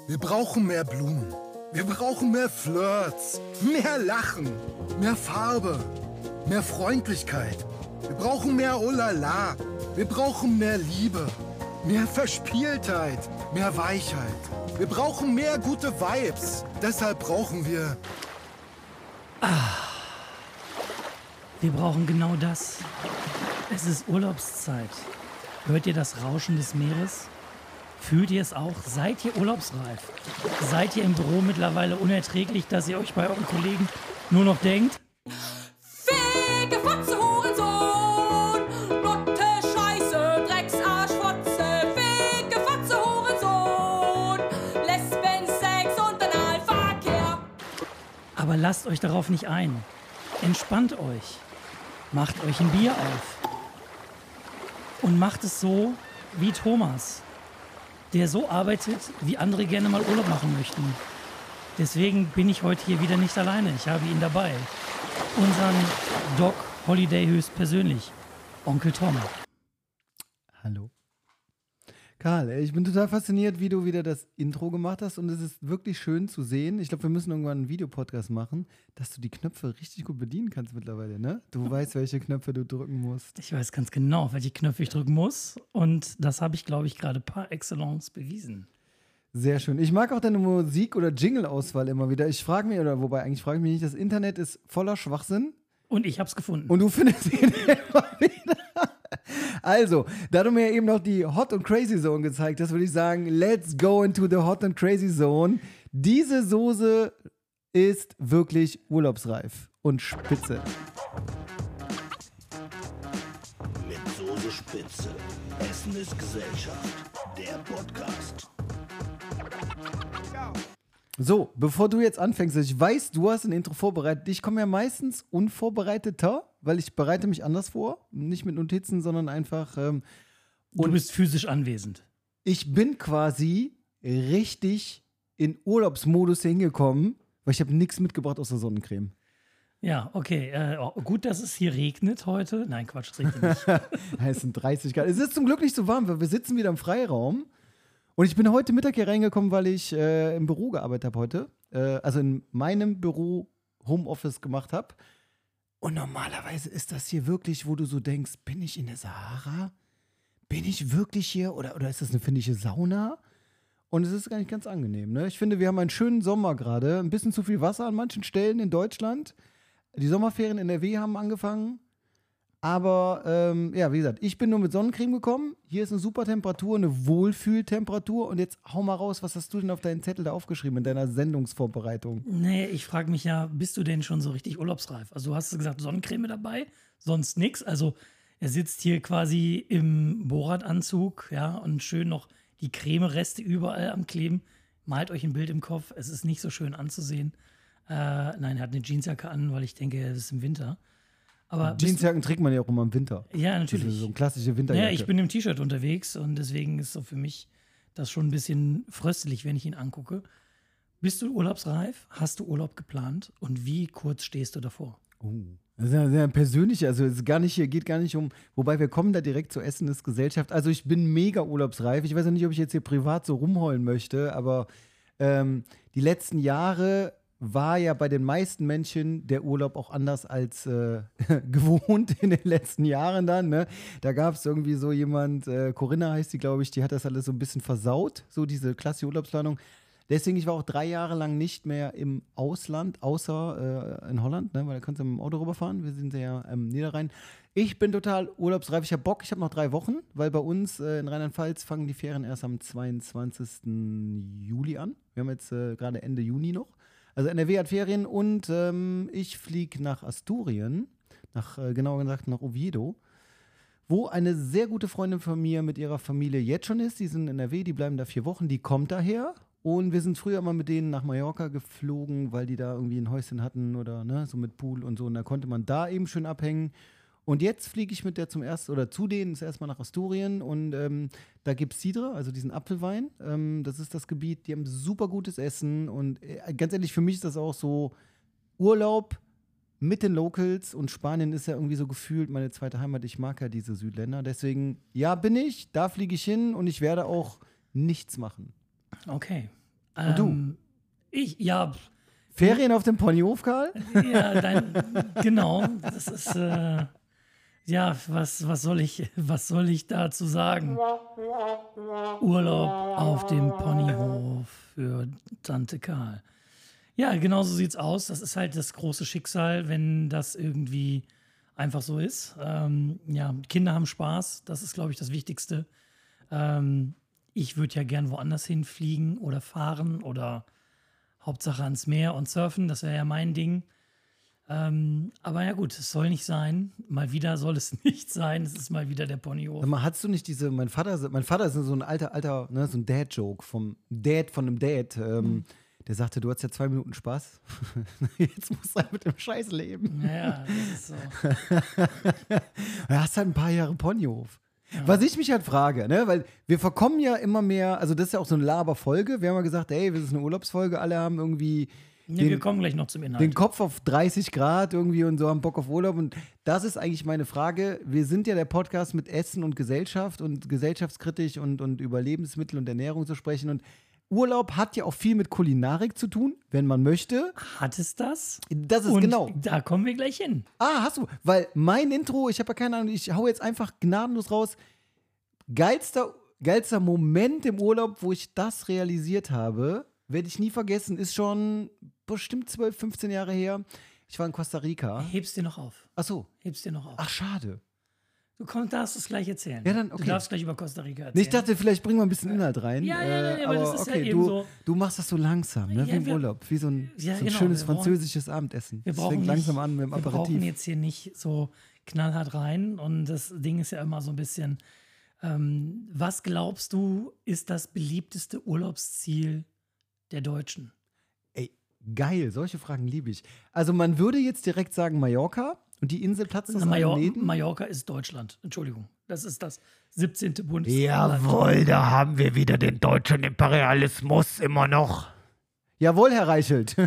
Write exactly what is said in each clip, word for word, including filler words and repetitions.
Wir brauchen mehr Blumen. Wir brauchen mehr Flirts, mehr Lachen, mehr Farbe, mehr Freundlichkeit. Wir brauchen mehr Olala. Wir brauchen mehr Liebe, mehr Verspieltheit, mehr Weichheit. Wir brauchen mehr gute Vibes. Deshalb brauchen wir... Ah, wir brauchen genau das. Es ist Urlaubszeit. Hört ihr das Rauschen des Meeres? Fühlt ihr es auch? Seid ihr urlaubsreif? Seid ihr im Büro mittlerweile unerträglich, dass ihr euch bei euren Kollegen nur noch denkt? Fege Fotze, Hurensohn! Nutte, Scheiße, Drecksarsch, Fotze! Fege Fotze, Hurensohn! Lesben, Sex und Analverkehr! Aber lasst euch darauf nicht ein. Entspannt euch. Macht euch ein Bier auf. Und macht es so wie Thomas, der so arbeitet, wie andere gerne mal Urlaub machen möchten. Deswegen bin ich heute hier wieder nicht alleine. Ich habe ihn dabei. Unseren Doc Holiday höchstpersönlich, Onkel Tom. Hallo. Karl, ich bin total fasziniert, wie du wieder das Intro gemacht hast und es ist wirklich schön zu sehen. Ich glaube, wir müssen irgendwann einen Videopodcast machen, dass du die Knöpfe richtig gut bedienen kannst mittlerweile, ne? Du weißt, welche Knöpfe du drücken musst. Ich weiß ganz genau, welche Knöpfe ich drücken muss und das habe ich, glaube ich, gerade par excellence bewiesen. Sehr schön. Ich mag auch deine Musik- oder Jingle-Auswahl immer wieder. Ich frage mich, oder wobei eigentlich frage ich mich nicht, das Internet ist voller Schwachsinn. Und ich habe es gefunden. Und du findest ihn immer wieder. Also, da du mir eben noch die Hot and Crazy Zone gezeigt hast, würde ich sagen, let's go into the Hot and Crazy Zone. Diese Soße ist wirklich urlaubsreif und spitze. Mit Soße Spitze. Essen ist Gesellschaft. Der Podcast. So, bevor du jetzt anfängst, ich weiß, du hast ein Intro vorbereitet. Ich komme ja meistens unvorbereiteter, weil ich bereite mich anders vor. Nicht mit Notizen, sondern einfach. Ähm, du bist physisch anwesend. Ich bin quasi richtig in Urlaubsmodus hingekommen, weil ich habe nichts mitgebracht außer Sonnencreme. Ja, okay. Äh, gut, dass es hier regnet heute. Nein, Quatsch, es regnet nicht. Es sind dreißig Grad. Es ist zum Glück nicht so warm, weil wir sitzen wieder im Freiraum. Und ich bin heute Mittag hier reingekommen, weil ich äh, im Büro gearbeitet habe heute. Äh, also in meinem Büro Homeoffice gemacht habe. Und normalerweise ist das hier wirklich, wo du so denkst, bin ich in der Sahara? Bin ich wirklich hier? Oder, oder ist das eine finnische Sauna? Und es ist gar nicht ganz angenehm. Ne? Ich finde, wir haben einen schönen Sommer gerade. Ein bisschen zu viel Wasser an manchen Stellen in Deutschland. Die Sommerferien in N R W haben angefangen. Aber, ähm, ja, wie gesagt, ich bin nur mit Sonnencreme gekommen. Hier ist eine super Temperatur, eine Wohlfühltemperatur. Und jetzt hau mal raus, was hast du denn auf deinen Zettel da aufgeschrieben in deiner Sendungsvorbereitung? Nee, ich frage mich ja, bist du denn schon so richtig urlaubsreif? Also du hast gesagt, Sonnencreme dabei, sonst nix. Also er sitzt hier quasi im Borat-Anzug, ja, und schön noch die Cremereste überall am Kleben. Malt euch ein Bild im Kopf, es ist nicht so schön anzusehen. Äh, nein, er hat eine Jeansjacke an, weil ich denke, es ist im Winter. Aber Jeansjacken trägt man ja auch immer im Winter. Ja, natürlich. Das ist so eine klassische Winterjacke. Ja, ich bin im T-Shirt unterwegs und deswegen ist so für mich das schon ein bisschen fröstelig, wenn ich ihn angucke. Bist du urlaubsreif? Hast du Urlaub geplant? Und wie kurz stehst du davor? Oh, das ist ja sehr persönlich. Also es ist gar nicht, geht gar nicht um, wobei wir kommen da direkt zu Essen ist Gesellschaft. Also ich bin mega urlaubsreif. Ich weiß ja nicht, ob ich jetzt hier privat so rumheulen möchte, aber ähm, die letzten Jahre war ja bei den meisten Menschen der Urlaub auch anders als äh, gewohnt in den letzten Jahren dann. Ne? Da gab es irgendwie so jemand, äh, Corinna heißt die, glaube ich, die hat das alles so ein bisschen versaut, so diese klassische Urlaubsplanung. Deswegen, ich war auch drei Jahre lang nicht mehr im Ausland, außer äh, in Holland, ne? Weil da kannst du mit dem Auto rüberfahren. Wir sind ja im Niederrhein. Ich bin total urlaubsreif. Ich habe Bock, ich habe noch drei Wochen, weil bei uns äh, in Rheinland-Pfalz fangen die Ferien erst am zweiundzwanzigsten Juli an. Wir haben jetzt äh, gerade Ende Juni noch. Also N R W hat Ferien und ähm, ich fliege nach Asturien, nach, äh, genauer gesagt nach Oviedo, wo eine sehr gute Freundin von mir mit ihrer Familie jetzt schon ist. Die sind in N R W, die bleiben da vier Wochen, die kommt daher. Und wir sind früher mal mit denen nach Mallorca geflogen, weil die da irgendwie ein Häuschen hatten oder ne, so mit Pool und so. Und da konnte man da eben schön abhängen. Und jetzt fliege ich mit der zum ersten, oder zu denen das erste Mal nach Asturien und ähm, da gibt es Cidre, also diesen Apfelwein. Ähm, das ist das Gebiet, die haben super gutes Essen und äh, ganz ehrlich, für mich ist das auch so Urlaub mit den Locals und Spanien ist ja irgendwie so gefühlt meine zweite Heimat. Ich mag ja diese Südländer, deswegen, ja, bin ich, da fliege ich hin und ich werde auch nichts machen. Okay. Und du? Ähm, ich, ja, Ferien auf dem Ponyhof, Karl? ja, dein, genau. Das ist, äh, ja, was, was, soll ich, was soll ich dazu sagen? Urlaub auf dem Ponyhof für Tante Karl. Ja, genau so sieht's aus. Das ist halt das große Schicksal, wenn das irgendwie einfach so ist. Ähm, ja, Kinder haben Spaß. Das ist, glaube ich, das Wichtigste. Ähm, ich würde ja gern woanders hinfliegen oder fahren oder Hauptsache ans Meer und surfen. Das wäre ja mein Ding. Ähm, aber ja gut, es soll nicht sein. Mal wieder soll es nicht sein. Es ist mal wieder der Ponyhof. Sag mal, hast du nicht diese, mein Vater, mein Vater ist so ein alter, alter, ne, so ein Dad-Joke vom Dad von einem Dad. Ähm, Mhm. Der sagte, du hast ja zwei Minuten Spaß. Jetzt musst du halt mit dem Scheiß leben. Ja, das ist so. Du hast halt ein paar Jahre Ponyhof. Was ich mich halt frage, ne, weil wir verkommen ja immer mehr, also das ist ja auch so eine Laberfolge. Wir haben ja gesagt, ey, das ist eine Urlaubsfolge, alle haben irgendwie Nee, den, wir kommen gleich noch zum Inhalt. den Kopf auf dreißig Grad irgendwie und so haben Bock auf Urlaub. Und das ist eigentlich meine Frage. Wir sind ja der Podcast mit Essen und Gesellschaft und gesellschaftskritisch und, und über Lebensmittel und Ernährung zu sprechen. Und Urlaub hat ja auch viel mit Kulinarik zu tun, wenn man möchte. Hat es das? Das ist Und genau. da kommen wir gleich hin. Ah, hast du? Weil mein Intro, ich habe ja keine Ahnung, ich hau jetzt einfach gnadenlos raus. Geilster, geilster Moment im Urlaub, wo ich das realisiert habe, werde ich nie vergessen, ist schon bestimmt zwölf, fünfzehn Jahre her. Ich war in Costa Rica. Hebst dir noch auf. Ach so. Hebst dir noch auf. Ach, schade. Du komm, darfst es gleich erzählen. Ja, dann, okay. Du darfst gleich über Costa Rica erzählen. Nee, ich dachte, vielleicht bringen wir ein bisschen Inhalt rein. Ja, ja, ja, ja, aber das ist ja okay, eben du, so. du machst das so langsam, ne? Ja, wie im wir- Urlaub. Wie so ein, Ja, so ein genau, schönes wir brauchen- französisches Abendessen. wir Das brauchen fängt nicht, langsam an mit dem Wir Aperitif. brauchen jetzt hier nicht so knallhart rein. Und das Ding ist ja immer so ein bisschen, ähm, was glaubst du, ist das beliebteste Urlaubsziel der Deutschen? Ey, geil, solche Fragen liebe ich. Also man würde jetzt direkt sagen Mallorca und die Insel platzt aus Na, allen Major Nähten. Mallorca ist Deutschland. Entschuldigung. Das ist das siebzehnte Bundesland. Jawohl, da haben wir wieder den deutschen Imperialismus immer noch. Jawohl, Herr Reichelt.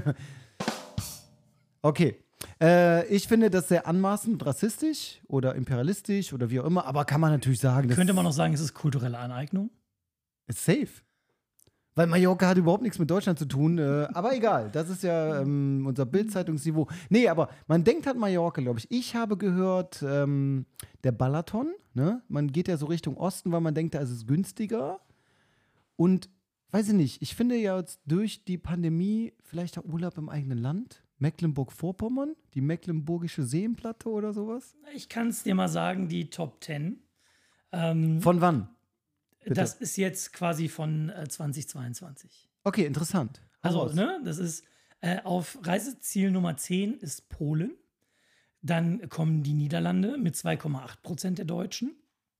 Okay. Äh, ich finde das sehr anmaßend rassistisch oder imperialistisch oder wie auch immer, aber kann man natürlich sagen, das Könnte man noch sagen, es ist kulturelle Aneignung? ist safe. Weil Mallorca hat überhaupt nichts mit Deutschland zu tun, äh, aber egal, das ist ja ähm, unser Bild-Zeitungsniveau. Nee, aber man denkt halt Mallorca, glaube ich. Ich habe gehört, ähm, der Balaton, ne? Man geht ja so Richtung Osten, weil man denkt, da ist es günstiger. Und weiß ich nicht, ich finde ja jetzt durch die Pandemie vielleicht der Urlaub im eigenen Land. Mecklenburg-Vorpommern, die Mecklenburgische Seenplatte oder sowas. Ich kann es dir mal sagen, die Top zehn. Ähm, Von wann? bitte. das ist jetzt quasi von äh, zweitausendzweiundzwanzig. Okay, interessant. Hau Also, raus. ne, das ist äh, auf Reiseziel Nummer zehn ist Polen. Dann kommen die Niederlande mit zwei Komma acht Prozent der Deutschen.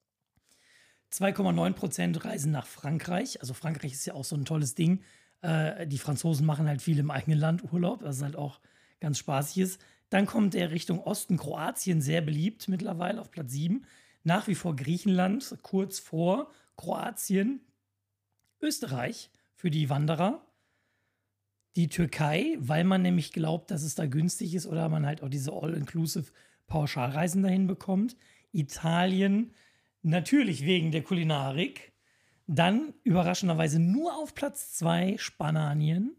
zwei Komma neun Prozent reisen nach Frankreich. Also Frankreich ist ja auch so ein tolles Ding. Äh, die Franzosen machen halt viel im eigenen Land Urlaub, was halt auch ganz spaßig ist. Dann kommt der Richtung Osten, Kroatien, sehr beliebt mittlerweile auf Platz sieben. Nach wie vor Griechenland, kurz vor Kroatien. Österreich für die Wanderer. Die Türkei, weil man nämlich glaubt, dass es da günstig ist oder man halt auch diese All-Inclusive Pauschalreisen dahin bekommt. Italien, natürlich wegen der Kulinarik. Dann überraschenderweise nur auf Platz zwei Spanien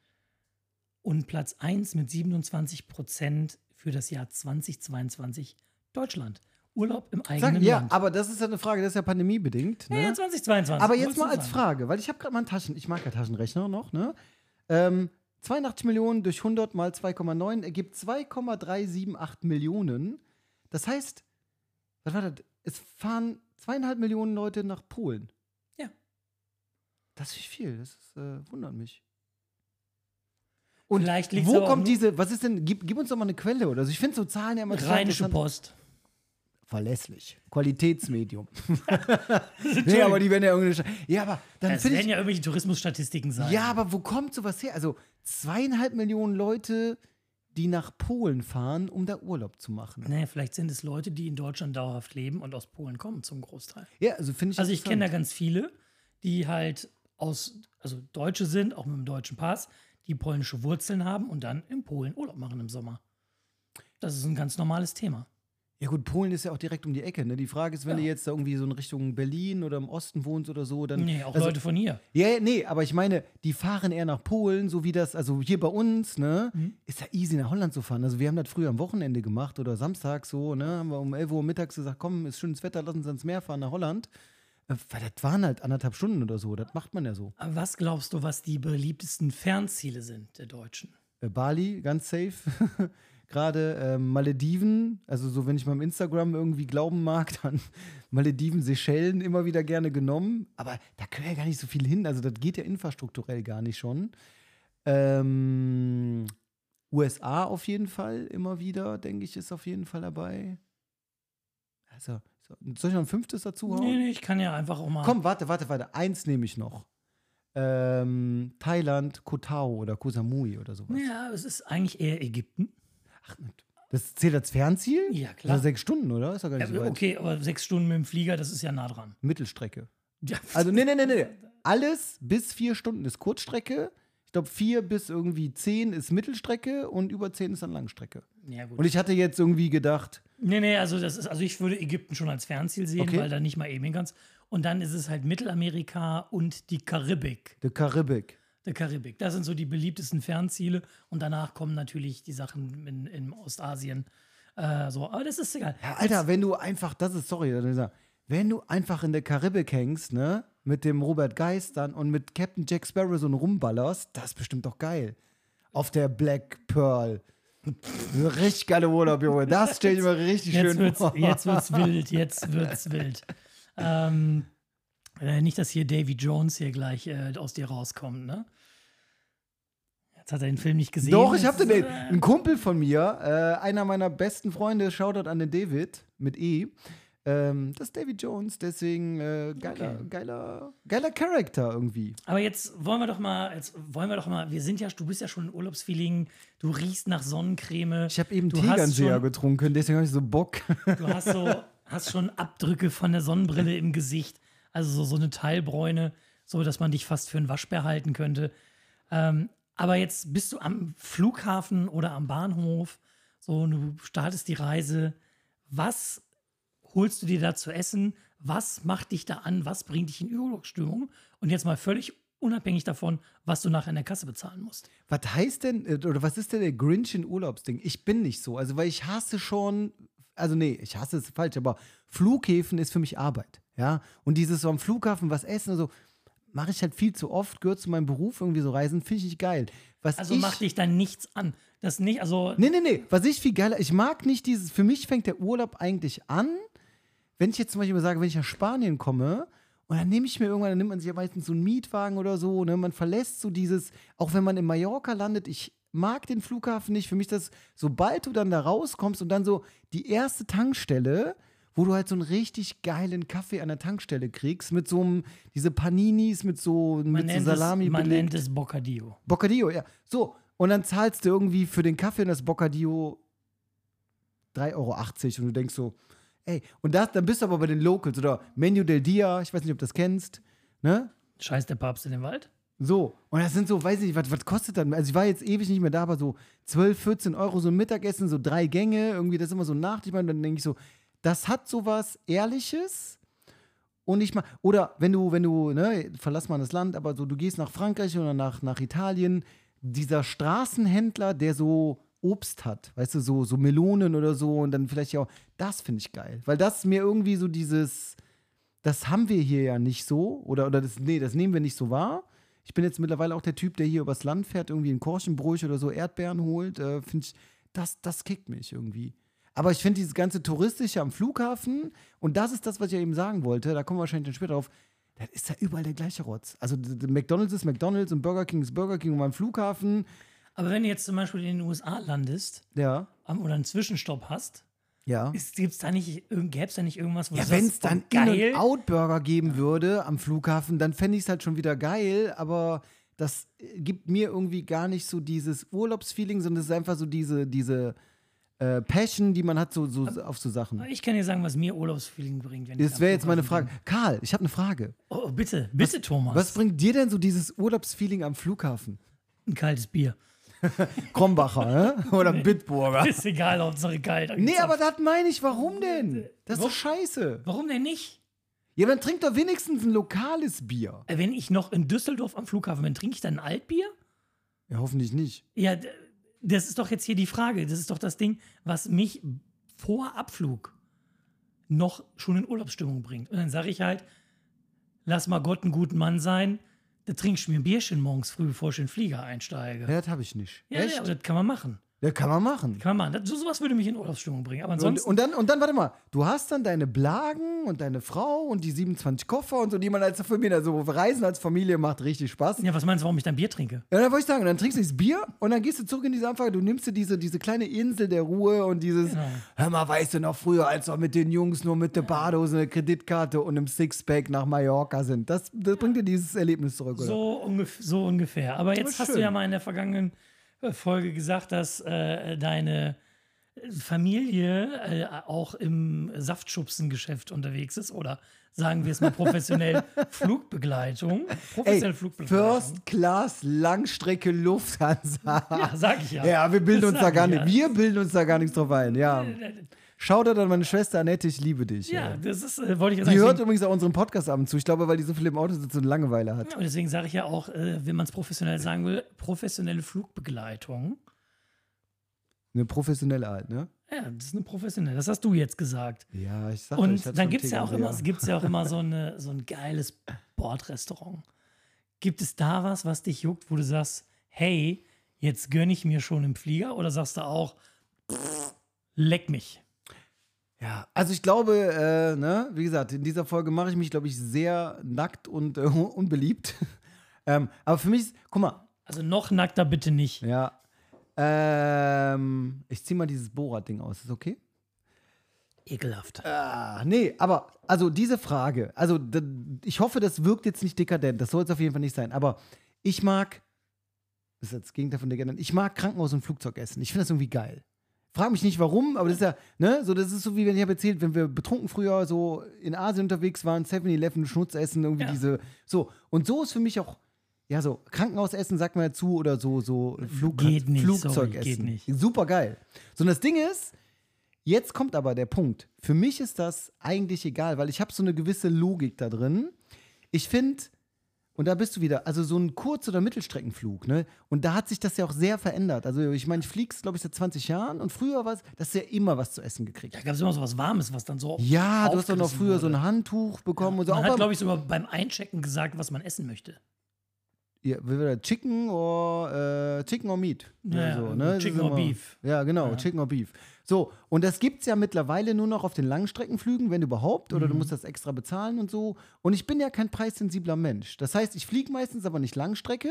und Platz eins mit siebenundzwanzig Prozent für das Jahr zweitausendzweiundzwanzig Deutschland. Urlaub im eigenen Sag, ja, Land. aber das ist ja eine Frage, das ist ja pandemiebedingt. Ne? ja, ja, zweitausendzweiundzwanzig. Aber wolltest jetzt du mal als sagen. Frage, weil ich habe gerade mal einen Taschen, ich mag ja Taschenrechner noch, ne? Ähm, zweiundachtzig Millionen durch hundert mal zwei Komma neun ergibt zwei Komma drei sieben acht Millionen. Das heißt, was war das? Es fahren zweieinhalb Millionen Leute nach Polen. Ja. Das ist nicht viel, das ist, äh, wundert mich. Und Vielleicht liegt's wo aber auch kommt nur- diese, was ist denn, gib, gib uns doch mal eine Quelle oder so. Ich finde so Zahlen ja immer total Rheinische interessant. Post. Verlässlich. Qualitätsmedium. Nee, aber die werden ja irgendwie. Ja, aber dann Es finde werden ich. ja irgendwelche Tourismusstatistiken sein. Ja, aber wo kommt sowas her? Also zweieinhalb Millionen Leute, die nach Polen fahren, um da Urlaub zu machen. Nee, vielleicht sind es Leute, die in Deutschland dauerhaft leben und aus Polen kommen, zum Großteil. Ja, also finde ich. Also ich kenne da interessant. ganz viele, die halt aus, also Deutsche sind, auch mit dem deutschen Pass, die polnische Wurzeln haben und dann in Polen Urlaub machen im Sommer. Das ist ein ganz normales Thema. Ja gut, Polen ist ja auch direkt um die Ecke. Ne? Die Frage ist, wenn Ja. du jetzt da irgendwie so in Richtung Berlin oder im Osten wohnst oder so, dann... Nee, auch also, Leute von hier. Ja, ja, nee, aber ich meine, die fahren eher nach Polen, so wie das, also hier bei uns, ne, Mhm. ist ja easy nach Holland zu fahren. Also wir haben das früher am Wochenende gemacht oder Samstag so, ne, haben wir um elf Uhr mittags gesagt, komm, ist schönes Wetter, lass uns ans Meer fahren nach Holland. Äh, Weil das waren halt anderthalb Stunden oder so, das macht man ja so. Aber was glaubst du, was die beliebtesten Fernziele sind der Deutschen? Äh, Bali, ganz safe. Gerade ähm, Malediven, also so, wenn ich meinem Instagram irgendwie glauben mag, dann Malediven, Seychellen immer wieder gerne genommen. Aber da können ja gar nicht so viel hin. Also, das geht ja infrastrukturell gar nicht schon. Ähm, U S A auf jeden Fall immer wieder, denke ich, ist auf jeden Fall dabei. Also, so, soll ich noch ein fünftes dazu hauen? Nee, nee, ich kann ja einfach auch mal. Komm, warte, warte, warte. Eins nehme ich noch. Ähm, Thailand, Koh Tao oder Koh Samui oder sowas. Ja, es ist eigentlich eher Ägypten. Ach, das zählt als Fernziel? Ja, Das klar. ist sechs Stunden, oder? Ist doch gar nicht so Ja, weit. okay, aber sechs Stunden mit dem Flieger, das ist ja nah dran. Mittelstrecke. Ja. Also, nee, nee, nee, nee. Alles bis vier Stunden ist Kurzstrecke. Ich glaube, vier bis irgendwie zehn ist Mittelstrecke und über zehn ist dann Langstrecke. Ja, gut. Und ich hatte jetzt irgendwie gedacht, Nee, nee, also das ist, also ich würde Ägypten schon als Fernziel sehen, Okay. weil da nicht mal eben hin kannst. Und dann ist es halt Mittelamerika und die Karibik. die Karibik. Der Karibik. Das sind so die beliebtesten Fernziele. Und danach kommen natürlich die Sachen in, in Ostasien. Äh, so, aber das ist egal. Ja, Alter, wenn du einfach, das ist, sorry, das ist ja- wenn du einfach in der Karibik hängst, ne, mit dem Robert Geist dann und mit Captain Jack Sparrow so rumballerst, das ist bestimmt doch geil. Auf der Black Pearl. Richtig geile Urlaub, Junge. Das stell ich mir richtig Jetzt schön wird's, vor. jetzt wird's wild, jetzt wird's wild. Ähm, äh, nicht, dass hier Davy Jones hier gleich äh, aus dir rauskommt, ne? Jetzt hat er den Film nicht gesehen. Doch, ich hab Jetzt, den. äh, Ein Kumpel von mir, äh, einer meiner besten Freunde, Shoutout an den David mit E. Ähm, das ist Davy Jones, deswegen äh, geiler, Okay. geiler, geiler Charakter irgendwie. Aber jetzt wollen wir doch mal, jetzt wollen wir doch mal, wir sind ja, du bist ja schon in Urlaubsfeeling, du riechst nach Sonnencreme. Ich habe eben Du hast Tegernseher schon- getrunken, deswegen habe ich so Bock. Du hast so, hast schon Abdrücke von der Sonnenbrille im Gesicht. Also so, so eine Teilbräune, so dass man dich fast für einen Waschbär halten könnte. Ähm, aber jetzt bist du am Flughafen oder am Bahnhof, so und du startest die Reise. Was holst du dir da zu essen? Was macht dich da an? Was bringt dich in Urlaubsstimmung? Und jetzt mal völlig unabhängig davon, was du nachher in der Kasse bezahlen musst. Was heißt denn, äh, oder was ist denn der Grinch in Urlaubsding? Ich bin nicht so. Also, weil ich hasse schon, also nee, ich hasse es falsch, aber Flughäfen ist für mich Arbeit. Ja. Und dieses so am Flughafen was essen, also mache ich halt viel zu oft, gehört zu meinem Beruf, irgendwie so reisen, finde ich nicht geil. Was Also ich, macht dich dann nichts an. Das nicht, also Nee, nee, nee. Was ich viel geiler, ich mag nicht dieses, für mich fängt der Urlaub eigentlich an, wenn ich jetzt zum Beispiel mal sage, wenn ich nach Spanien komme und dann nehme ich mir irgendwann, dann nimmt man sich ja meistens so einen Mietwagen oder so, ne, man verlässt so dieses, auch wenn man in Mallorca landet, ich mag den Flughafen nicht, für mich das, sobald du dann da rauskommst und dann so die erste Tankstelle, wo du halt so einen richtig geilen Kaffee an der Tankstelle kriegst, mit so einem, diese Paninis, mit so, man, mit so nennt, Salami es, man belegt. nennt es Bocadillo. Bocadillo, ja. So, und dann zahlst du irgendwie für den Kaffee und das Bocadillo drei Euro achtzig und du denkst so, ey, und das, dann bist du aber bei den Locals oder Menu del Dia, ich weiß nicht, ob du das kennst, ne? Scheiß der Papst in den Wald? So, und das sind so, weiß ich nicht, was, was kostet das? Also ich war jetzt ewig nicht mehr da, aber so zwölf, vierzehn Euro so ein Mittagessen, so drei Gänge, irgendwie, das ist immer so ein Nachtisch, und dann denke ich so, das hat sowas Ehrliches. Und ich mal, oder wenn du, wenn du, ne, verlass mal das Land, aber so, du gehst nach Frankreich oder nach, nach Italien, dieser Straßenhändler, der so Obst hat, weißt du, so, so Melonen oder so und dann vielleicht ja auch, das finde ich geil. Weil das mir irgendwie so dieses, das haben wir hier ja nicht so, oder, oder das, nee, das nehmen wir nicht so wahr. Ich bin jetzt mittlerweile auch der Typ, der hier übers Land fährt, irgendwie ein Korchenbräuch oder so Erdbeeren holt, äh, finde ich, das, das kickt mich irgendwie. Aber ich finde dieses ganze Touristische am Flughafen, und das ist das, was ich ja eben sagen wollte, da kommen wir wahrscheinlich dann später drauf, das ist ja überall der gleiche Rotz. Also d- d- McDonald's ist McDonald's und Burger King ist Burger King und beim Flughafen, Aber wenn du jetzt zum Beispiel in den U S A landest ja, ähm, oder einen Zwischenstopp hast, ja. gäbe es da nicht, irg- gäb's da nicht irgendwas, wo Ja, du wenn sagst, es dann oh, geil? In-N-Out-Burger geben würde am Flughafen, dann fände ich es halt schon wieder geil, aber das äh, gibt mir irgendwie gar nicht so dieses Urlaubsfeeling, sondern es ist einfach so diese, diese äh, Passion, die man hat so, so auf so Sachen. Ich kann dir sagen, was mir Urlaubsfeeling bringt. Wenn ich Das am wäre jetzt meine Flughafen Frage. Karl, ich habe eine Frage. bin. Oh, bitte, bitte, Thomas. Was bringt dir denn so dieses Urlaubsfeeling am Flughafen? Ein kaltes Bier. Krombacher, ne? Oder Bitburger. Ist egal, Hauptsache kalt. Nee, aber das meine ich, warum denn? Das ist doch scheiße. Warum denn nicht? Ja, dann trink doch wenigstens ein lokales Bier. Äh, Wenn ich noch in Düsseldorf am Flughafen bin, trinke ich dann ein Altbier? Ja, hoffentlich nicht. Ja, d- das ist doch jetzt hier die Frage. Das ist doch das Ding, was mich vor Abflug noch schon in Urlaubsstimmung bringt. Und dann sage ich halt, lass mal Gott einen guten Mann sein. Da trinkst du mir ein Bierchen morgens früh, bevor ich in den Flieger einsteige. Ja, das habe ich nicht. Ja, Echt? ja, aber das kann man machen. Ja, kann man machen. Kann man machen. Das, so sowas würde mich in Urlaubsstimmung bringen. Aber Und, ansonsten. und, dann, und dann, warte mal, du hast dann deine Blagen und deine Frau und die siebenundzwanzig Koffer und so, die man als Familie, also Reisen als Familie macht richtig Spaß. ja, was meinst du, warum ich dann Bier trinke? Ja, dann wollte ich sagen, dann trinkst du das Bier und dann gehst du zurück in diese Anfrage, du nimmst dir diese, diese kleine Insel der Ruhe und dieses, Genau. hör mal, weißt du noch früher, als wir mit den Jungs nur mit der Badehose, einer Kreditkarte und einem Sixpack nach Mallorca sind. Das, das bringt dir dieses Erlebnis zurück, oder? So, ungef so ungefähr. Aber jetzt ist hast schön. du ja mal in der vergangenen äh, Folge gesagt, dass äh, deine Familie äh, auch im Saftschubsengeschäft unterwegs ist. Oder sagen wir es mal professionell, Flugbegleitung. Ey, Professionelle Flugbegleitung. First Class Langstrecke Lufthansa. Ja, sag ich ja. Ja, wir bilden Das uns da sag gar ich nicht. ja. Wir bilden uns da gar nichts drauf ein. Ja. Shoutout an meine Schwester Annette, ich liebe dich. Ja, Ja. das ist, äh, wollte ich jetzt Die eigentlich hört sagen. übrigens auch unseren Podcast ab und zu. Ich glaube, weil die so viel im Auto sitzt und Langeweile hat. Und deswegen sage ich ja auch, äh, wenn man es professionell sagen will, professionelle Flugbegleitung. Eine professionelle halt, ne? Ja, das ist eine professionelle. Das hast du jetzt gesagt. Ja, ich sag Und ich hatte dann schon gibt es ja auch Tegel, immer, es gibt's ja auch immer so, eine, so ein geiles Bordrestaurant. Gibt es da was, was dich juckt, wo du sagst, hey, jetzt gönne ich mir schon im Flieger? Oder sagst du auch, pff, leck mich? Ja, also ich glaube, äh, ne, wie gesagt, in dieser Folge mache ich mich, glaube ich, sehr nackt und äh, unbeliebt. ähm, aber für mich ist, guck mal, Also noch nackter bitte nicht. ja, ähm, ich zieh mal dieses Bohrer-Ding aus, ist okay? Ekelhaft. Ah, nee, aber also diese Frage, also d- ich hoffe, das wirkt jetzt nicht dekadent, das soll es auf jeden Fall nicht sein, aber ich mag, das ist jetzt das Gegenteil von dekadent, ich mag Krankenhaus- und Flugzeugessen, ich finde das irgendwie geil. Frag mich nicht warum, aber das ist ja, ne, so das ist so wie wenn ich habe erzählt, wenn wir betrunken früher so in Asien unterwegs waren, seven eleven, Schnutzessen, irgendwie Ja. diese, so. Und so ist für mich auch, ja, so Krankenhausessen sagt man ja zu oder so, so Flug, Geht nicht, sorry, Flugzeugessen. geht nicht. Super geil. So, und das Ding ist, jetzt kommt aber der Punkt. Für mich ist das eigentlich egal, weil ich habe so eine gewisse Logik da drin. Ich finde, und da bist du wieder, also so ein Kurz- oder Mittelstreckenflug, ne? Und da hat sich das ja auch sehr verändert. Also ich meine, ich flieg's, glaube ich, seit zwanzig Jahren und früher war es, das ist ja immer was zu essen gekriegt. Da gab es immer so was Warmes, was dann so. Ja, du hast doch noch aufgerissen früher so wurde. ein Handtuch bekommen und so. Man Auch hat, beim- glaube ich, sogar beim Einchecken gesagt, was man essen möchte. Ja, wie war das? Chicken or, äh, Chicken or Meat. Ja, Oder ja, so, ne? Das Chicken ist or immer- Beef. Ja, genau, Ja. Chicken or Beef. So, und das gibt es ja mittlerweile nur noch auf den Langstreckenflügen, wenn überhaupt, oder du Mhm. musst das extra bezahlen und so. Und ich bin ja kein preissensibler Mensch. Das heißt, ich fliege meistens aber nicht Langstrecke.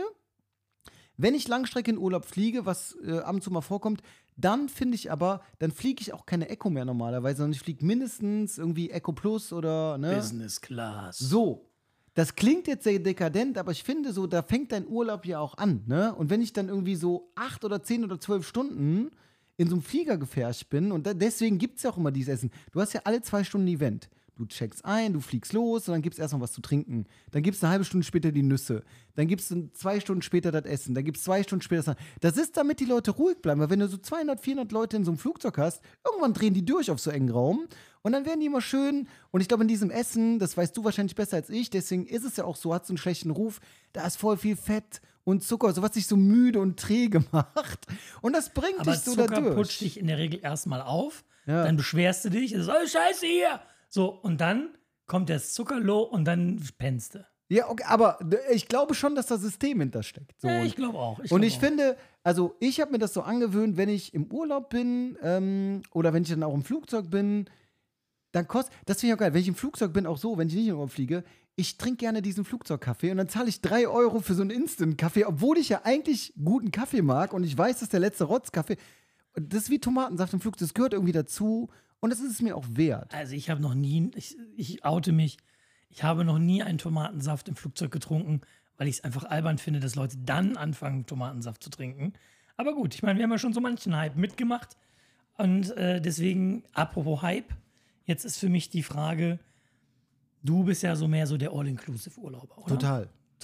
Wenn ich Langstrecke in Urlaub fliege, was äh, ab und zu mal vorkommt, dann finde ich aber, dann fliege ich auch keine Eco mehr normalerweise, sondern ich fliege mindestens irgendwie Eco Plus oder, ne? Business Class. So, das klingt jetzt sehr dekadent, aber ich finde so, da fängt dein Urlaub ja auch an, ne? Und wenn ich dann irgendwie so acht oder zehn oder zwölf Stunden in so einem Flieger gefärscht bin, und da, deswegen gibt es ja auch immer dieses Essen. Du hast ja alle zwei Stunden ein Event. Du checkst ein, du fliegst los und dann gibt es erstmal was zu trinken. Dann gibt es eine halbe Stunde später die Nüsse. Dann gibt es zwei Stunden später das Essen. Dann gibt es zwei Stunden später das. Das ist, damit die Leute ruhig bleiben. Weil wenn du so zweihundert, vierhundert Leute in so einem Flugzeug hast, irgendwann drehen die durch auf so engen Raum. Und dann werden die immer schön. Und ich glaube, in diesem Essen, das weißt du wahrscheinlich besser als ich, deswegen ist es ja auch so, hat so einen schlechten Ruf, da ist voll viel Fett und Zucker, so was dich so müde und träge macht. Und das bringt Aber dich so Zucker da durch. putscht dich in der Regel erstmal auf, Ja. dann beschwerst du dich, es ist oh, scheiße hier. So, und dann kommt das Zuckerloh und dann pennst du. Ja, okay, aber ich glaube schon, dass das System hintersteckt. So. Ja, Und- ich glaube auch. Ich Und glaub ich auch. finde, also ich habe mir das so angewöhnt, wenn ich im Urlaub bin ähm, oder wenn ich dann auch im Flugzeug bin, dann kostet, das finde ich auch geil, wenn ich im Flugzeug bin, auch so, wenn ich nicht in Urlaub fliege, ich trinke gerne diesen Flugzeugkaffee und dann zahle ich drei Euro für so einen Instant-Kaffee, obwohl ich ja eigentlich guten Kaffee mag und ich weiß, das ist der letzte Rotzkaffee. Und das ist wie Tomatensaft im Flugzeug, das gehört irgendwie dazu und das ist es mir auch wert. Also ich habe noch nie, ich, ich oute mich, ich habe noch nie einen Tomatensaft im Flugzeug getrunken, weil ich es einfach albern finde, dass Leute dann anfangen, Tomatensaft zu trinken. Aber gut, ich meine, wir haben ja schon so manchen Hype mitgemacht. Und äh, deswegen, apropos Hype, jetzt ist für mich die Frage, du bist ja so mehr so der All-Inclusive-Urlauber, oder? Total.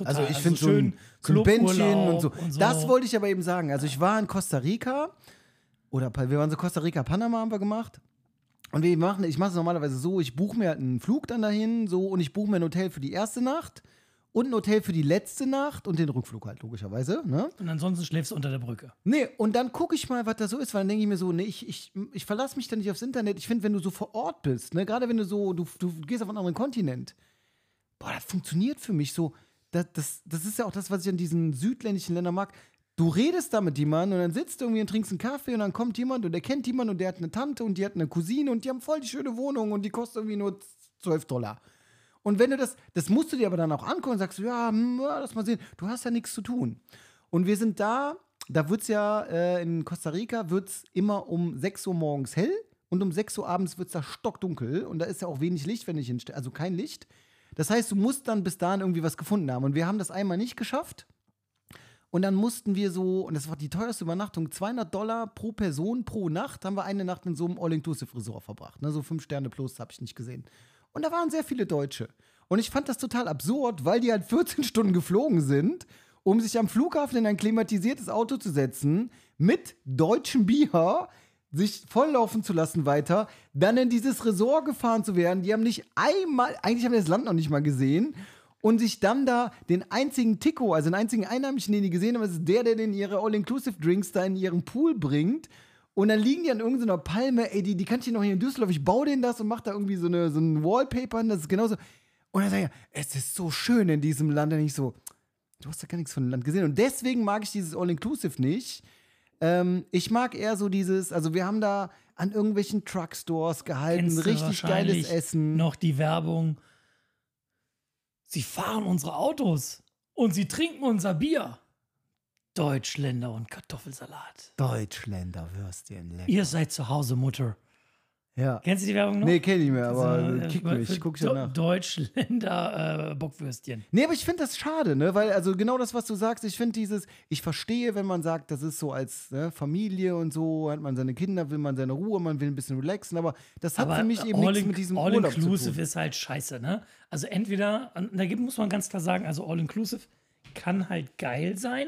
total. Also ich finde so schön ein, so ein Bändchen Cluburlaub und so. und so. Das wollte ich aber eben sagen. Also ich war in Costa Rica oder Pa- wir waren so Costa Rica, Panama haben wir gemacht. Und wir machen, ich mache es normalerweise so, ich buche mir halt einen Flug dann dahin so und ich buche mir ein Hotel für die erste Nacht und ein Hotel für die letzte Nacht und den Rückflug halt logischerweise, ne? Und ansonsten schläfst du unter der Brücke. Nee, und dann gucke ich mal, was da so ist, weil dann denke ich mir so, nee, ich, ich, ich verlasse mich da nicht aufs Internet. Ich finde, wenn du so vor Ort bist, ne, gerade wenn du so, du, du gehst auf einen anderen Kontinent, boah, das funktioniert für mich so. Das, das, das ist ja auch das, was ich an diesen südländischen Ländern mag. Du redest da mit jemandem und dann sitzt du irgendwie und trinkst einen Kaffee und dann kommt jemand und der kennt jemanden und der hat eine Tante und die hat eine Cousine und die haben voll die schöne Wohnung und die kostet irgendwie nur zwölf Dollar. Und wenn du das, das musst du dir aber dann auch angucken und sagst, ja, hm, ja, lass mal sehen, du hast ja nichts zu tun. Und wir sind da, da wird es ja, äh, in Costa Rica wird es immer um sechs Uhr morgens hell und um sechs Uhr abends wird es da stockdunkel und da ist ja auch wenig Licht, wenn ich in, also kein Licht. Das heißt, du musst dann bis dahin irgendwie was gefunden haben. Und wir haben das einmal nicht geschafft. Und dann mussten wir so, und das war die teuerste Übernachtung, zweihundert Dollar pro Person pro Nacht, haben wir eine Nacht in so einem All-Inclusive-Resort verbracht. Ne? So fünf Sterne plus, habe ich nicht gesehen. Und da waren sehr viele Deutsche. Und ich fand das total absurd, weil die halt vierzehn Stunden geflogen sind, um sich am Flughafen in ein klimatisiertes Auto zu setzen, mit deutschem Bier, sich volllaufen zu lassen weiter, dann in dieses Resort gefahren zu werden. Die haben nicht einmal, eigentlich haben wir das Land noch nicht mal gesehen, und sich dann da den einzigen Tico, also den einzigen Einheimischen, den die gesehen haben, das ist der, der den ihre All-Inclusive-Drinks da in ihren Pool bringt. Und dann liegen die an irgendeiner Palme, ey, die, die kann ich noch hier in Düsseldorf, ich baue denen das und mach da irgendwie so, eine, so ein Wallpaper, und das ist genauso. Und dann sage ich, es ist so schön in diesem Land. Und ich so, du hast ja gar nichts von dem Land gesehen. Und deswegen mag ich dieses All-Inclusive nicht. Ähm, ich mag eher so dieses, also wir haben da an irgendwelchen Truckstores gehalten, Kennst du richtig wahrscheinlich geiles Essen. noch die Werbung. Sie fahren unsere Autos und sie trinken unser Bier. Deutschländer und Kartoffelsalat. Deutschländer Würstchen, lecker. Ihr seid zu Hause, Mutter. Ja. Kennst du die Werbung noch? Nee, kenn ich nicht mehr, aber Also, äh, kick für- mich, für guck ich ja Do- nach. Deutschländer äh, Bockwürstchen. Nee, aber ich finde das schade, ne? Weil, also genau das, was du sagst, ich finde dieses, ich verstehe, wenn man sagt, das ist so als ne, Familie und so, hat man seine Kinder, will man seine Ruhe, man will ein bisschen relaxen, aber das hat Aber für mich eben all nichts in- mit diesem Urlaub zu All-Inclusive tun. ist halt scheiße, ne? Also entweder, und da gibt- muss man ganz klar sagen, also All-Inclusive kann halt geil sein,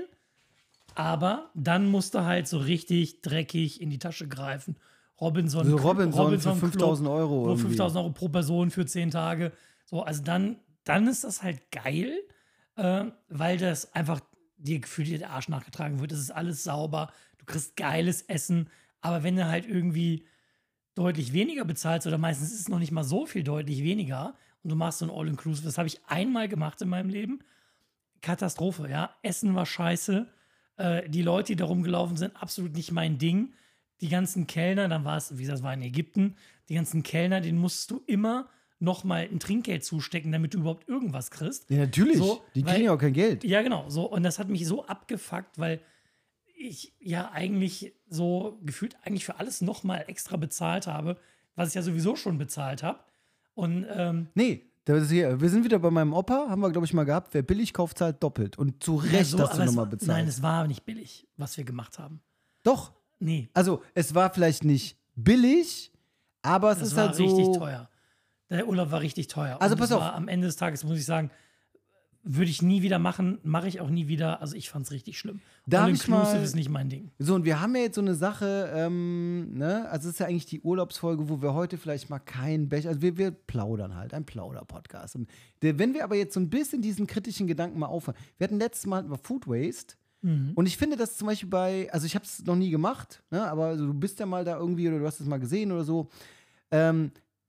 aber dann musst du halt so richtig dreckig in die Tasche greifen. Robinson, So Robinson für Club, fünftausend Euro Wo irgendwie. fünftausend Euro pro Person für zehn Tage. So, also dann, dann ist das halt geil, äh, weil das einfach dir gefühlt der Arsch nachgetragen wird. Es ist alles sauber, du kriegst geiles Essen, aber wenn du halt irgendwie deutlich weniger bezahlst oder meistens ist es noch nicht mal so viel deutlich weniger und du machst so ein All-Inclusive, das habe ich einmal gemacht in meinem Leben. Katastrophe, ja. Essen war scheiße. Äh, die Leute, die da rumgelaufen sind, absolut nicht mein Ding. Die ganzen Kellner, dann war es, wie gesagt, das war in Ägypten, die ganzen Kellner, denen musst du immer noch mal ein Trinkgeld zustecken, damit du überhaupt irgendwas kriegst. Ja, natürlich, So, die weil- kriegen ja auch kein Geld. Ja, genau. So, und das hat mich so abgefuckt, weil ich ja eigentlich so gefühlt eigentlich für alles noch mal extra bezahlt habe, was ich ja sowieso schon bezahlt habe. Und ähm, Nee, das ist hier, wir sind wieder bei meinem Opa, haben wir, glaube ich, mal gehabt, wer billig kauft, zahlt doppelt. Und zu Recht ja, so, hast du aber es nochmal war- bezahlt. Nein, es war nicht billig, was wir gemacht haben. Doch, Nee, also es war vielleicht nicht billig, aber es das ist war halt so. richtig teuer. Der Urlaub war richtig teuer. Also Und pass es auf. War, am Ende des Tages muss ich sagen, würde ich nie wieder machen, mache ich auch nie wieder. Also ich fand es richtig schlimm. Darf All ich mal- Inclusive ist nicht mein Ding. So, und wir haben ja jetzt so eine Sache, ähm, ne, also es ist ja eigentlich die Urlaubsfolge, wo wir heute vielleicht mal keinen Becher, also wir, wir plaudern halt, ein Plauder-Podcast. Und der, wenn wir aber jetzt so ein bisschen diesen kritischen Gedanken mal aufhören, wir hatten letztes Mal über Food Waste und ich finde das zum Beispiel bei, also ich habe es noch nie gemacht, ne, aber also du bist ja mal da irgendwie oder du hast es mal gesehen oder so, ähm,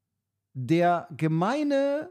der gemeine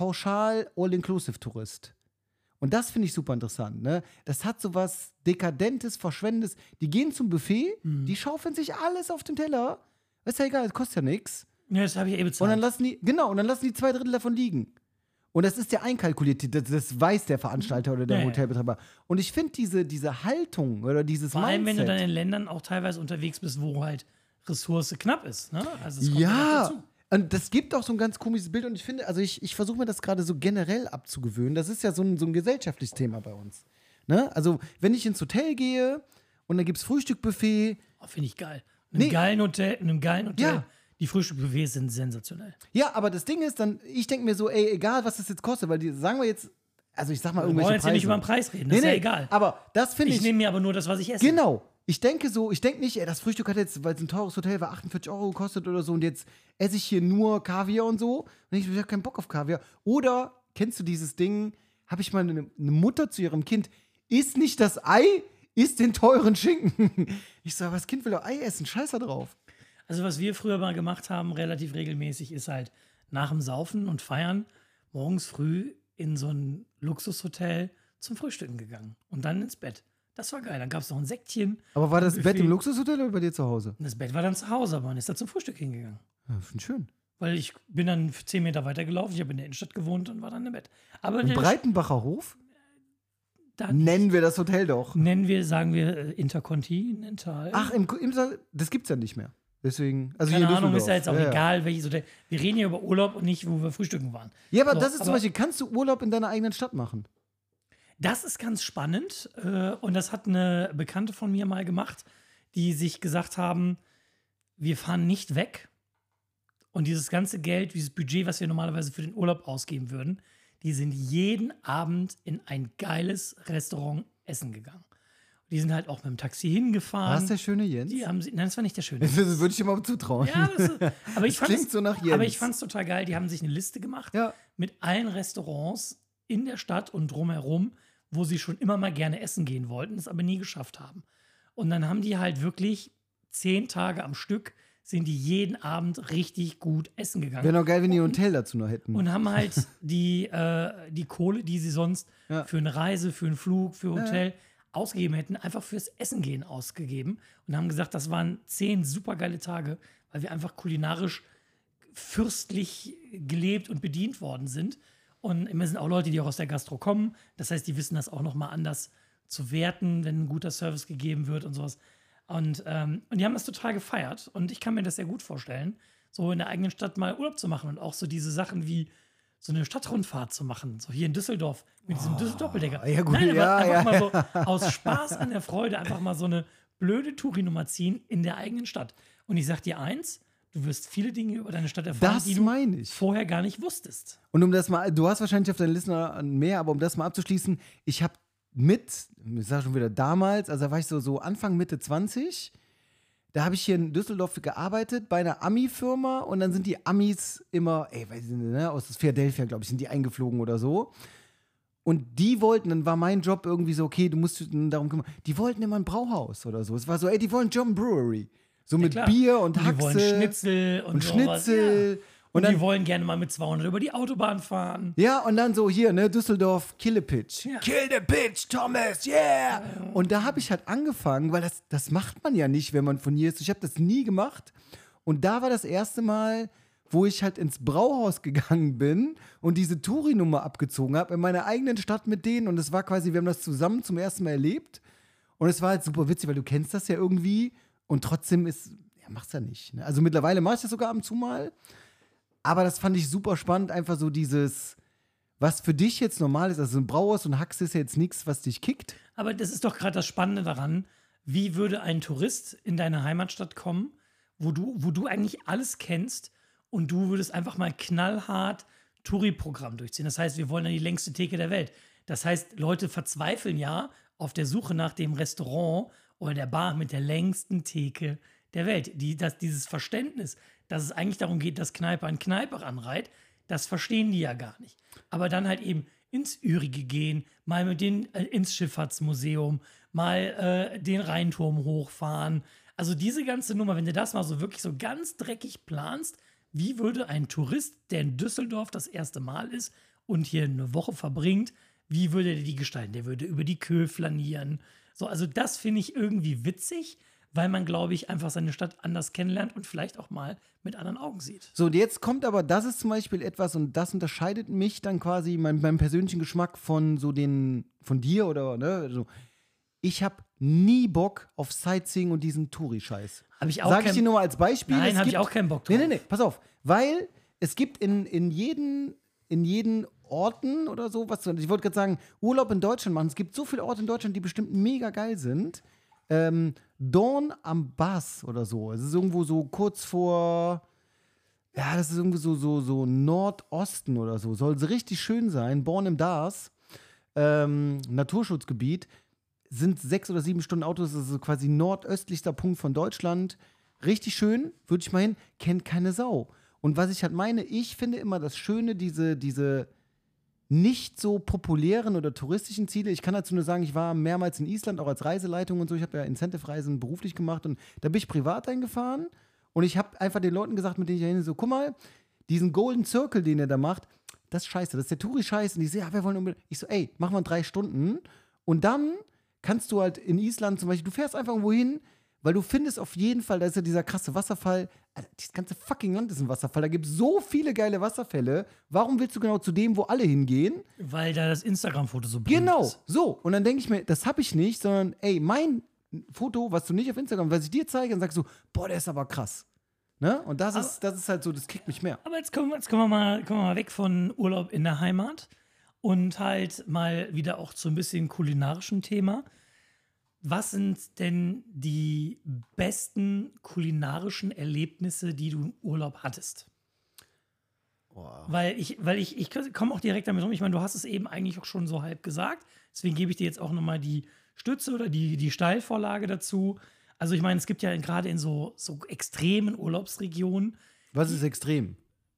Pauschal-All-Inclusive-Tourist. Und das finde ich super interessant, ne? Das hat so was Dekadentes, Verschwendendes. Die gehen zum Buffet, die schaufeln sich alles auf den Teller. Ist ja egal, das kostet ja nichts. Ja, das habe ich eh bezahlt. Und dann lassen die, genau, und dann lassen die zwei Drittel davon liegen. Und das ist ja einkalkuliert, das, das weiß der Veranstalter oder der Ja, ja. Hotelbetreiber. Und ich finde diese, diese Haltung oder dieses Vor allem, wenn Mindset. du dann in Ländern auch teilweise unterwegs bist, wo halt Ressource knapp ist. Ne? Also es kommt Ja, noch dazu. und das gibt auch so ein ganz komisches Bild und ich finde, also ich, ich versuche mir das gerade so generell abzugewöhnen. Das ist ja so ein, so ein gesellschaftliches Thema bei uns. Ne? Also, wenn ich ins Hotel gehe und dann gibt es Frühstückbuffet, Oh, finde ich geil. In einem Nee. geilen Hotel, in einem geilen Hotel. Ja. Die Frühstücksbuffets sind sensationell. ja, aber das Ding ist dann, ich denke mir so, ey, egal was das jetzt kostet, weil die, sagen wir jetzt, also ich sag mal Wir irgendwelche wollen jetzt Preise. ja nicht über den Preis reden, das ist ja egal. Aber das finde Ich ich, nehme mir aber nur das, was ich esse. genau. Ich denke so, ich denke nicht, ey, das Frühstück hat jetzt, weil es ein teures Hotel war, achtundvierzig Euro gekostet oder so und jetzt esse ich hier nur Kaviar und so und ich habe keinen Bock auf Kaviar. Oder, kennst du dieses Ding, habe ich mal eine, eine Mutter zu ihrem Kind, isst nicht das Ei, isst den teuren Schinken. Ich so, aber das Kind will doch Ei essen, scheiß da drauf. Also was wir früher mal gemacht haben, relativ regelmäßig, ist halt nach dem Saufen und Feiern morgens früh in so ein Luxushotel zum Frühstücken gegangen und dann ins Bett. Das war geil. Dann gab es noch ein Säckchen. Aber war das ein Bett im Buffet. Luxushotel oder bei dir zu Hause? Und das Bett war dann zu Hause, aber man ist da zum Frühstück hingegangen. Ja, finde schön. Weil ich bin dann zehn Meter weiter gelaufen, ich habe in der Innenstadt gewohnt und war dann im Bett. Aber Im der- Breitenbacher Hof? da Nennen wir das Hotel doch. nennen wir, sagen wir, äh, Intercontinental. Ach, im, im Saal, das gibt's ja nicht mehr. Deswegen, also keine hier in Ahnung, ist ja Düsseldorf. jetzt auch ja, egal, welches Hotel. Wir reden hier über Urlaub und nicht, wo wir frühstücken waren. Ja, aber So, das ist zum aber- Beispiel, kannst du Urlaub in deiner eigenen Stadt machen? Das ist ganz spannend äh, und das hat eine Bekannte von mir mal gemacht, die sich gesagt haben, wir fahren nicht weg und dieses ganze Geld, dieses Budget, was wir normalerweise für den Urlaub ausgeben würden, die sind jeden Abend in ein geiles Restaurant essen gegangen. Die sind halt auch mit dem Taxi hingefahren. War es der schöne Jens? Die haben sie, nein, das war nicht der schöne. Das würde ich dir mal zutrauen. Ja, das, aber ich Das fand klingt so nach Jens. Aber ich fand es total geil. Die haben sich eine Liste gemacht Ja. mit allen Restaurants in der Stadt und drumherum, wo sie schon immer mal gerne essen gehen wollten, es aber nie geschafft haben. Und dann haben die halt wirklich zehn Tage am Stück, sind die jeden Abend richtig gut essen gegangen. Wäre noch geil, wenn die ein Hotel dazu noch hätten. Und haben halt die, äh, die Kohle, die sie sonst Ja. für eine Reise, für einen Flug, für Hotel ausgegeben hätten, einfach fürs Essen gehen ausgegeben. Und haben gesagt, das waren zehn supergeile Tage, weil wir einfach kulinarisch fürstlich gelebt und bedient worden sind. Und immer sind auch Leute, die auch aus der Gastro kommen. Das heißt, die wissen das auch noch mal anders zu werten, wenn ein guter Service gegeben wird und sowas. Und, ähm, und die haben das total gefeiert. Und ich kann mir das sehr gut vorstellen, so in der eigenen Stadt mal Urlaub zu machen und auch so diese Sachen wie so eine Stadtrundfahrt zu machen. So hier in Düsseldorf mit diesem Düsseldorf-Doppeldecker. ja gut, Nein, aber ja, einfach ja, mal so aus Spaß an der Freude einfach mal so eine blöde Touri-Nummer ziehen in der eigenen Stadt. Und ich sag dir eins, du wirst viele Dinge über deine Stadt erfahren, Das die du meine ich. vorher gar nicht wusstest. Und um das mal, du hast wahrscheinlich auf deiner Liste noch mehr, aber um das mal abzuschließen, ich habe mit, ich sag schon wieder damals, also da war ich so, so Anfang, Mitte zwanzig, da habe ich hier in Düsseldorf gearbeitet bei einer Ami-Firma und dann sind die Amis immer, ey, weiß ich nicht, ne, aus Philadelphia, glaube ich, sind die eingeflogen oder so. Und die wollten, dann war mein Job irgendwie so, okay, du musst dich darum kümmern, die wollten immer ein Brauhaus oder so. Es war so, ey, die wollen John Brewery. So mit klar. Bier und Und die wollen Haxe Schnitzel und, und sowas, Schnitzel. Ja. Und, Und dann, die wollen gerne mal mit zweihundert über die Autobahn fahren. ja, und dann so hier, ne, Düsseldorf, Kill a Pitch. Ja. Kill the Pitch, Thomas, yeah! Und da habe ich halt angefangen, weil das, das macht man ja nicht, wenn man von hier ist. Ich habe das nie gemacht. Und da war das erste Mal, wo ich halt ins Brauhaus gegangen bin und diese Touri-Nummer abgezogen habe, in meiner eigenen Stadt mit denen. Und es war quasi, wir haben das zusammen zum ersten Mal erlebt. Und es war halt super witzig, weil du kennst das ja irgendwie. Und trotzdem ist, ja, mach's ja nicht. Ne? Also mittlerweile mache ich das sogar ab und zu mal. Aber das fand ich super spannend, einfach so dieses, was für dich jetzt normal ist. Also ein Brauhaus und Haxe ist ja jetzt nichts, was dich kickt. Aber das ist doch gerade das Spannende daran, wie würde ein Tourist in deine Heimatstadt kommen, wo du, wo du eigentlich alles kennst und du würdest einfach mal knallhart Touri-Programm durchziehen. Das heißt, wir wollen ja die längste Theke der Welt. Das heißt, Leute verzweifeln ja auf der Suche nach dem Restaurant oder der Bar mit der längsten Theke der Welt. Die, das, dieses Verständnis, dass es eigentlich darum geht, dass Kneipe an Kneipe ranreiht, das verstehen die ja gar nicht. Aber dann halt eben ins Ürige gehen, mal mit denen äh, ins Schifffahrtsmuseum, mal äh, den Rheinturm hochfahren. Also diese ganze Nummer, wenn du das mal so wirklich so ganz dreckig planst, wie würde ein Tourist, der in Düsseldorf das erste Mal ist und hier eine Woche verbringt, wie würde der die gestalten? Der würde über die Köh flanieren. So, also das finde ich irgendwie witzig, weil man, glaube ich, einfach seine Stadt anders kennenlernt und vielleicht auch mal mit anderen Augen sieht. So, und jetzt kommt aber, das ist zum Beispiel etwas, und das unterscheidet mich dann quasi, mein, meinem persönlichen Geschmack von so den, von dir oder, ne, also, ich habe nie Bock auf Sightseeing und diesen Touri-Scheiß. Habe ich auch Sag ich kein- dir nur mal als Beispiel. Nein, es habe ich gibt- auch keinen Bock Nee, drauf. nee, nee, pass auf. Weil es gibt in, in jeden, in jeden Orten oder so, was, ich wollte gerade sagen, Urlaub in Deutschland machen. Es gibt so viele Orte in Deutschland, die bestimmt mega geil sind. Ähm, Dorn am Bass oder so. Es ist irgendwo so kurz vor, ja, das ist irgendwie so, so, so Nordosten oder so. Soll so richtig schön sein. Born im Dars. ähm, Naturschutzgebiet. Sind sechs oder sieben Stunden Autos, das ist quasi nordöstlichster Punkt von Deutschland. Richtig schön, würde ich mal hin, kennt keine Sau. Und was ich halt meine, ich finde immer das Schöne, diese, diese nicht so populären oder touristischen Ziele. Ich kann dazu nur sagen, ich war mehrmals in Island, auch als Reiseleitung und so. Ich habe ja Incentive-Reisen beruflich gemacht und da bin ich privat eingefahren und ich habe einfach den Leuten gesagt, mit denen ich da hin so, guck mal, diesen Golden Circle, den er da macht, das ist scheiße, das ist der Touri-Scheiß. Und die so, ja, wir wollen unbedingt. Ich so, ey, mach mal drei Stunden und dann kannst du halt in Island zum Beispiel, du fährst einfach irgendwo hin, weil du findest auf jeden Fall, da ist ja dieser krasse Wasserfall, Alter, dieses ganze fucking Land ist ein Wasserfall, da gibt es so viele geile Wasserfälle, warum willst du genau zu dem, wo alle hingehen? Weil da das Instagram-Foto so berühmt Genau, ist. so, und dann denke ich mir, das habe ich nicht, sondern, ey, mein Foto, was du nicht auf Instagram, was ich dir zeige, dann sagst du, boah, der ist aber krass. Ne? Und das ist, das ist halt so, das kickt mich mehr. Aber jetzt kommen, jetzt kommen, wir mal, kommen wir mal weg von Urlaub in der Heimat und halt mal wieder auch zu ein bisschen kulinarischen Thema. Was sind denn die besten kulinarischen Erlebnisse, die du im Urlaub hattest? Boah. Weil ich, weil ich, ich komme auch direkt damit rum. Ich meine, du hast es eben eigentlich auch schon so halb gesagt. Deswegen gebe ich dir jetzt auch nochmal die Stütze oder die, die Steilvorlage dazu. Also ich meine, es gibt ja gerade in so, so extremen Urlaubsregionen Was ist extrem?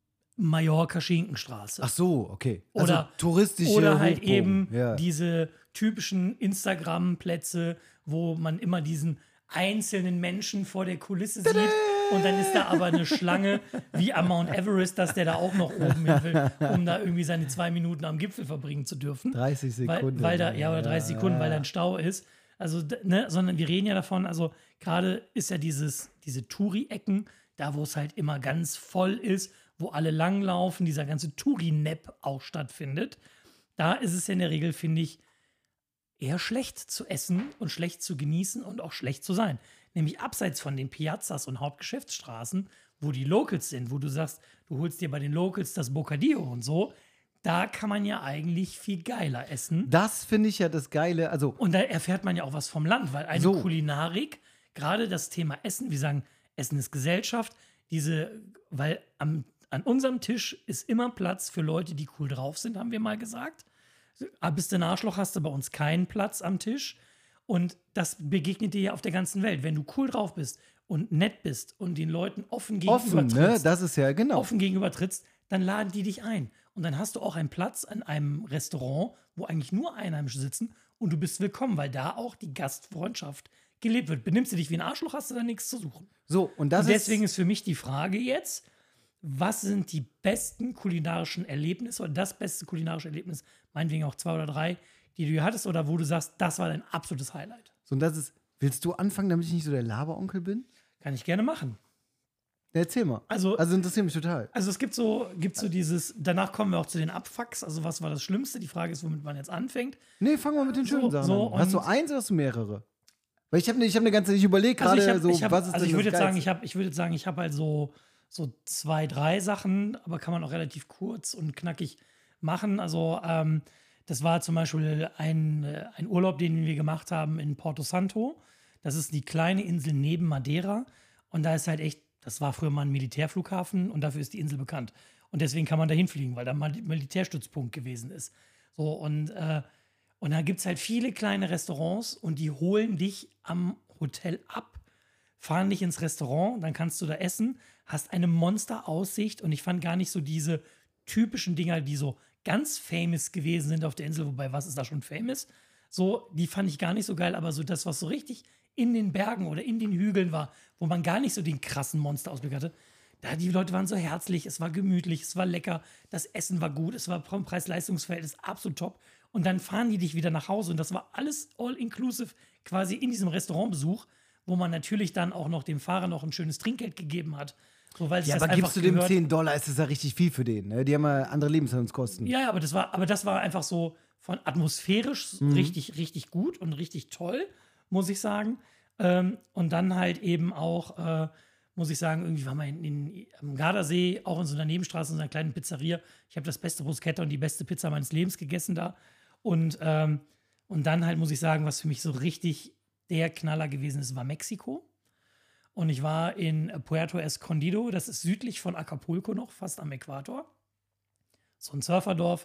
Mallorca-Schinkenstraße. Ach so, okay. Oder- also touristische Oder halt Hochburgen. eben Ja. diese typischen Instagram-Plätze, wo man immer diesen einzelnen Menschen vor der Kulisse sieht und dann ist da aber eine Schlange wie am Mount Everest, dass der da auch noch oben hin will, um da irgendwie seine zwei Minuten am Gipfel verbringen zu dürfen. dreißig Sekunden. Weil, weil da, ja, oder dreißig Ja, Sekunden, weil da ja. ein Stau ist. Also, d- ne, sondern wir reden ja davon, also gerade ist ja dieses, diese Touri-Ecken, da wo es halt immer ganz voll ist, wo alle langlaufen, dieser ganze Touri-Nap auch stattfindet. Da ist es ja in der Regel, finde ich, eher schlecht zu essen und schlecht zu genießen und auch schlecht zu sein. Nämlich abseits von den Piazzas und Hauptgeschäftsstraßen, wo die Locals sind, wo du sagst, du holst dir bei den Locals das Bocadillo und so, da kann man ja eigentlich viel geiler essen. Das finde ich ja das Geile. Also, Und da erfährt man ja auch was vom Land, weil eine So. Kulinarik, gerade das Thema Essen, wir sagen, Essen ist Gesellschaft, diese, weil am, an unserem Tisch ist immer Platz für Leute, die cool drauf sind, haben wir mal gesagt. Ah, bist du ein Arschloch, hast du bei uns keinen Platz am Tisch. Und das begegnet dir ja auf der ganzen Welt. Wenn du cool drauf bist und nett bist und den Leuten offen offen, gegenübertrittst, ne? Das ist ja, genau. offen gegenübertrittst, dann laden die dich ein. Und dann hast du auch einen Platz an einem Restaurant, wo eigentlich nur Einheimische sitzen und du bist willkommen, weil da auch die Gastfreundschaft gelebt wird. Benimmst du dich wie ein Arschloch, hast du da nichts zu suchen. So, und das Und deswegen ist. ist für mich die Frage jetzt, was sind die besten kulinarischen Erlebnisse oder das beste kulinarische Erlebnis, meinetwegen auch zwei oder drei, die du hier hattest oder wo du sagst, das war dein absolutes Highlight? So, und das ist. Willst du anfangen, damit ich nicht so der Laberonkel bin? Kann ich gerne machen. Ja, erzähl mal. Also- also interessiert mich total. Also es gibt so, gibt so dieses, danach kommen wir auch zu den Abfucks, also was war das Schlimmste? Die Frage ist, womit man jetzt anfängt. Nee, fangen wir mit den schönen So- Sachen so, an. Hast du und- eins oder hast du mehrere? Weil ich habe ne, ich hab eine ganze Zeit nicht überlegt, Also gerade ich, hab, so, ich, hab, was ist also denn ich würde das jetzt sagen, ich Geilste? habe ich würde jetzt sagen, ich habe halt so, so zwei, drei Sachen, aber kann man auch relativ kurz und knackig machen. Also ähm, das war zum Beispiel ein, äh, ein Urlaub, den wir gemacht haben in Porto Santo. Das ist die kleine Insel neben Madeira. Und da ist halt echt, das war früher mal ein Militärflughafen und dafür ist die Insel bekannt. Und deswegen kann man da hinfliegen, weil da mal ein Militärstützpunkt gewesen ist. So, und, äh, und da gibt es halt viele kleine Restaurants und die holen dich am Hotel ab, fahren dich ins Restaurant, dann kannst du da essen, hast eine Monsteraussicht und ich fand gar nicht so diese typischen Dinger, die so ganz famous gewesen sind auf der Insel, wobei was ist da schon famous? So, die fand ich gar nicht so geil, aber so das, was so richtig in den Bergen oder in den Hügeln war, wo man gar nicht so den krassen Monsterausblick hatte, da die Leute waren so herzlich, es war gemütlich, es war lecker, das Essen war gut, es war vom Preis-Leistungs-Verhältnis absolut top. Und dann fahren die dich wieder nach Hause und das war alles all-inclusive quasi in diesem Restaurantbesuch, wo man natürlich dann auch noch dem Fahrer noch ein schönes Trinkgeld gegeben hat. So, weil sich Ja, das aber einfach gibst du dem gehört. zehn Dollar, ist das ja richtig viel für den. Ne? Die haben ja andere Lebenshaltungskosten. Ja, ja, aber das war, aber das war einfach so von atmosphärisch Mhm. richtig, richtig gut und richtig toll, muss ich sagen. Ähm, und dann halt eben auch, äh, muss ich sagen, irgendwie waren wir in, in, am Gardasee, auch in so einer Nebenstraße, in so einer kleinen Pizzeria. Ich habe das beste Bruschetta und die beste Pizza meines Lebens gegessen da. Und, ähm, und dann halt, muss ich sagen, was für mich so richtig der Knaller gewesen ist, war Mexiko. Und ich war in Puerto Escondido, das ist südlich von Acapulco noch, fast am Äquator. So ein Surferdorf.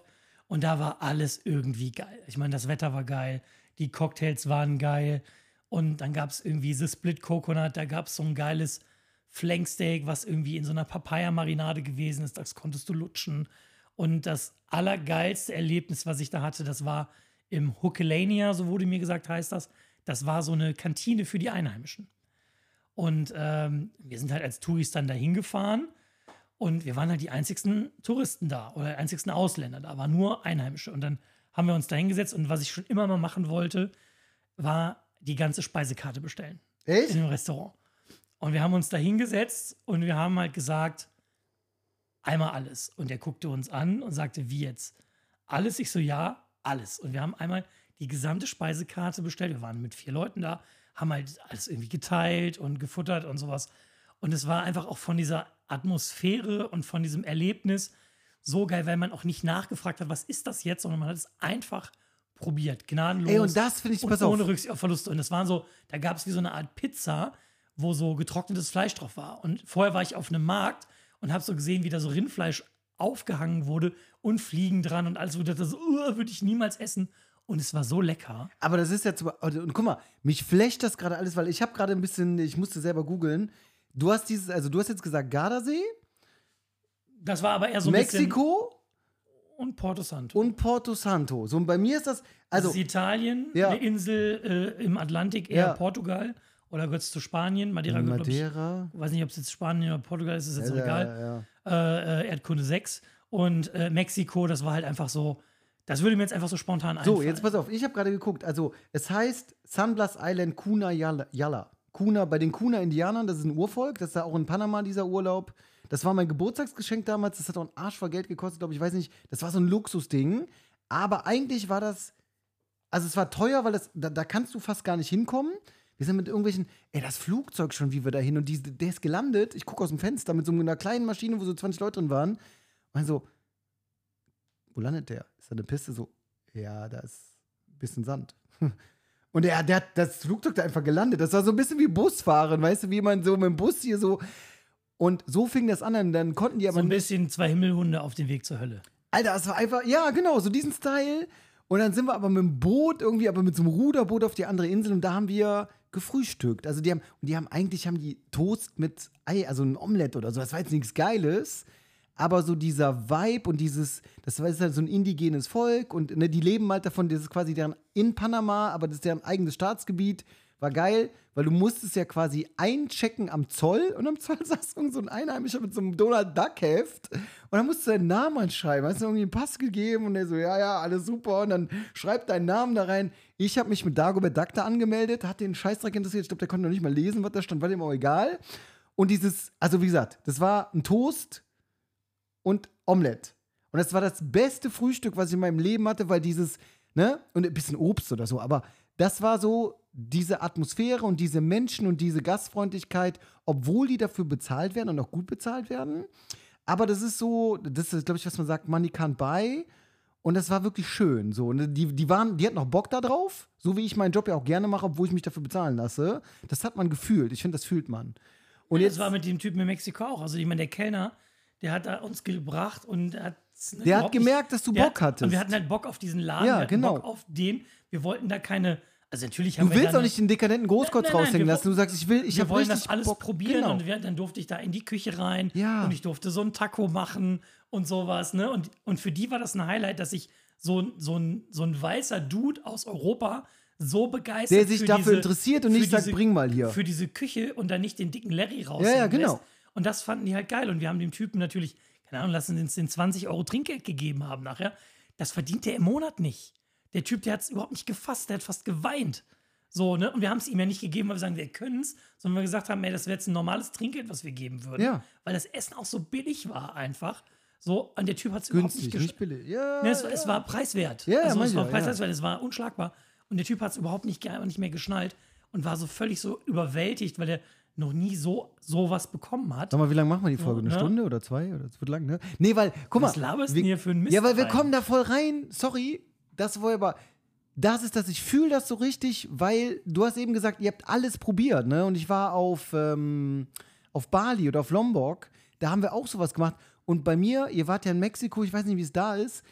Und da war alles irgendwie geil. Ich meine, das Wetter war geil, die Cocktails waren geil. Und dann gab es irgendwie The Split Coconut, da gab es so ein geiles Flanksteak, was irgendwie in so einer Papaya-Marinade gewesen ist. Das konntest du lutschen. Und das allergeilste Erlebnis, was ich da hatte, das war im Hookelania, so wurde mir gesagt, heißt das. Das war so eine Kantine für die Einheimischen. Und ähm, wir sind halt als Touris dann dahin gefahren. Und wir waren halt die einzigsten Touristen da oder die einzigsten Ausländer. Da waren nur Einheimische. Und dann haben wir uns da hingesetzt. Und was ich schon immer mal machen wollte, war die ganze Speisekarte bestellen. Echt? In einem Restaurant. Und wir haben uns da hingesetzt und wir haben halt gesagt, einmal alles. Und er guckte uns an und sagte, wie jetzt? Alles? Ich so, ja, alles. Und wir haben einmal die gesamte Speisekarte bestellt. Wir waren mit vier Leuten da, haben halt alles irgendwie geteilt und gefuttert und sowas. Und es war einfach auch von dieser Atmosphäre und von diesem Erlebnis so geil, weil man auch nicht nachgefragt hat, was ist das jetzt, sondern man hat es einfach probiert, gnadenlos. Ey, und das finde ich, und pass auf. ohne Rücksicht auf Verluste. Und es waren so, da gab es wie so eine Art Pizza, wo so getrocknetes Fleisch drauf war. Und vorher war ich auf einem Markt und habe so gesehen, wie da so Rindfleisch aufgehangen wurde und Fliegen dran und alles. Und ich dachte so, uh, würde ich niemals essen. Und es war so lecker. Aber das ist jetzt, und guck mal, mich flasht das gerade alles, weil ich habe gerade ein bisschen, ich musste selber googeln. Du hast dieses, also du hast jetzt gesagt Gardasee, Das war aber eher so ein Mexiko bisschen und Porto Santo. und Porto Santo. So, und bei mir ist das, also das ist Italien, Ja. eine Insel äh, im Atlantik, eher Ja. Portugal. Oder gehört es zu Spanien? Madeira gehört, glaube ich. Madeira. Ich weiß nicht, ob es jetzt Spanien oder Portugal ist, ist jetzt auch Ja, egal. ja. Äh, äh, Erdkunde sechs. Und äh, Mexiko, das war halt einfach so, das würde mir jetzt einfach so spontan einfallen. So, jetzt pass auf, ich habe gerade geguckt. Also, es heißt San Blas Island Cuna Yala. Yala. Cuna, bei den Cuna-Indianern, das ist ein Urvolk, das ist ja auch in Panama, dieser Urlaub. Das war mein Geburtstagsgeschenk damals, das hat auch einen Arsch voll Geld gekostet, glaube ich, weiß nicht. Das war so ein Luxusding. Aber eigentlich war das, also es war teuer, weil das, da, da kannst du fast gar nicht hinkommen. Wir sind mit irgendwelchen, ey, das Flugzeug schon, wie wir da hin. Und die, der ist gelandet, ich gucke aus dem Fenster mit so einer kleinen Maschine, wo so zwanzig Leute drin waren. Und so, wo landet der? Ist da eine Piste? So, ja, da ist ein bisschen Sand. Und der, der hat das Flugzeug da einfach gelandet. Das war so ein bisschen wie Busfahren, weißt du, wie man so mit dem Bus hier so. Und so fing das an, und dann konnten die aber so ein nicht. bisschen zwei Himmelhunde auf dem Weg zur Hölle. Alter, das war einfach, ja, genau, so diesen Style. Und dann sind wir aber mit dem Boot irgendwie, aber mit so einem Ruderboot auf die andere Insel, und da haben wir gefrühstückt. Also die haben, und die haben eigentlich, haben die Toast mit Ei, also ein Omelett oder so. Das war jetzt nichts Geiles. Aber so dieser Vibe und dieses, das war halt so ein indigenes Volk und ne, die leben halt davon, das ist quasi deren in Panama, aber das ist deren eigenes Staatsgebiet. War geil, weil du musstest ja quasi einchecken am Zoll, und am Zoll saß irgend so ein Einheimischer mit so einem Donald Duck Heft, und dann musst du deinen Namen anschreiben. Hast du irgendwie einen Pass gegeben und der so, ja, ja, alles super, und dann schreib deinen Namen da rein. Ich habe mich mit Dagobert Duck da angemeldet, hat den Scheißdreck interessiert. Ich glaube, der konnte noch nicht mal lesen, was da stand, war dem auch egal. Und dieses, also wie gesagt, das war ein Toast und Omelette. Und das war das beste Frühstück, was ich in meinem Leben hatte, weil dieses, ne, und ein bisschen Obst oder so, aber das war so diese Atmosphäre und diese Menschen und diese Gastfreundlichkeit, obwohl die dafür bezahlt werden und auch gut bezahlt werden. Aber das ist so, das ist, glaube ich, was man sagt, money can't buy. Und das war wirklich schön. So. Und die, die, waren, die hatten noch Bock da drauf, so wie ich meinen Job ja auch gerne mache, obwohl ich mich dafür bezahlen lasse. Das hat man gefühlt. Ich finde, das fühlt man. Und Und jetzt das war mit dem Typen in Mexiko auch. Also ich meine, der Kellner, der hat da uns gebracht und hat ne, der hat überhaupt gemerkt, nicht, dass du der Bock hat, hattest. Und wir hatten halt Bock auf diesen Laden, Ja, wir hatten genau. Bock auf den. Wir wollten da keine, also natürlich haben Du wir willst da auch nicht den dekadenten Großkotz Nein, nein, nein, raushängen wir lassen. Du sagst, ich will, ich wir habe wollen richtig das alles Bock. probieren, Genau. und wir, dann durfte ich da in die Küche rein Ja. und ich durfte so einen Taco machen und sowas, ne? Und, und für die war das ein Highlight, dass ich so, so, ein, so ein weißer Dude aus Europa so begeistert Der sich für dafür diese, interessiert und für nicht sagt, diese- bring mal hier. Für diese Küche und dann nicht den dicken Larry raus. Ja, ja, genau. Und das fanden die halt geil. Und wir haben dem Typen natürlich, keine Ahnung, lassen uns den zwanzig Euro Trinkgeld gegeben haben nachher. Das verdient der im Monat nicht. Der Typ, der hat es überhaupt nicht gefasst, der hat fast geweint. So, ne? Und wir haben es ihm ja nicht gegeben, weil wir sagen, wir können es, sondern wir gesagt haben, ey, das wäre jetzt ein normales Trinkgeld, was wir geben würden. Ja. Weil das Essen auch so billig war einfach. So, und der Typ hat es überhaupt nicht Günstig, geschafft. nicht billig. Ja, Ne, es, ja. es war preiswert. Ja, ja, also, es mein war ja, preiswert, es war unschlagbar. Und der Typ hat es überhaupt nicht, ge- nicht mehr geschnallt und war so völlig so überwältigt, weil er noch nie so sowas bekommen hat. Sag mal, wie lange machen wir die Folge? Eine ne? Stunde oder zwei? Oder es wird lang, ne? Nee, weil, guck mal. Was laberst du wir- denn hier für einen Mist Ja, weil wir rein? kommen da voll rein. Sorry, das war aber. Das ist das, ich fühle das so richtig, weil du hast eben gesagt, ihr habt alles probiert, ne? Und ich war auf, ähm, auf Bali oder auf Lombok, da haben wir auch sowas gemacht. Und bei mir, ihr wart ja in Mexiko, ich weiß nicht, wie es da ist,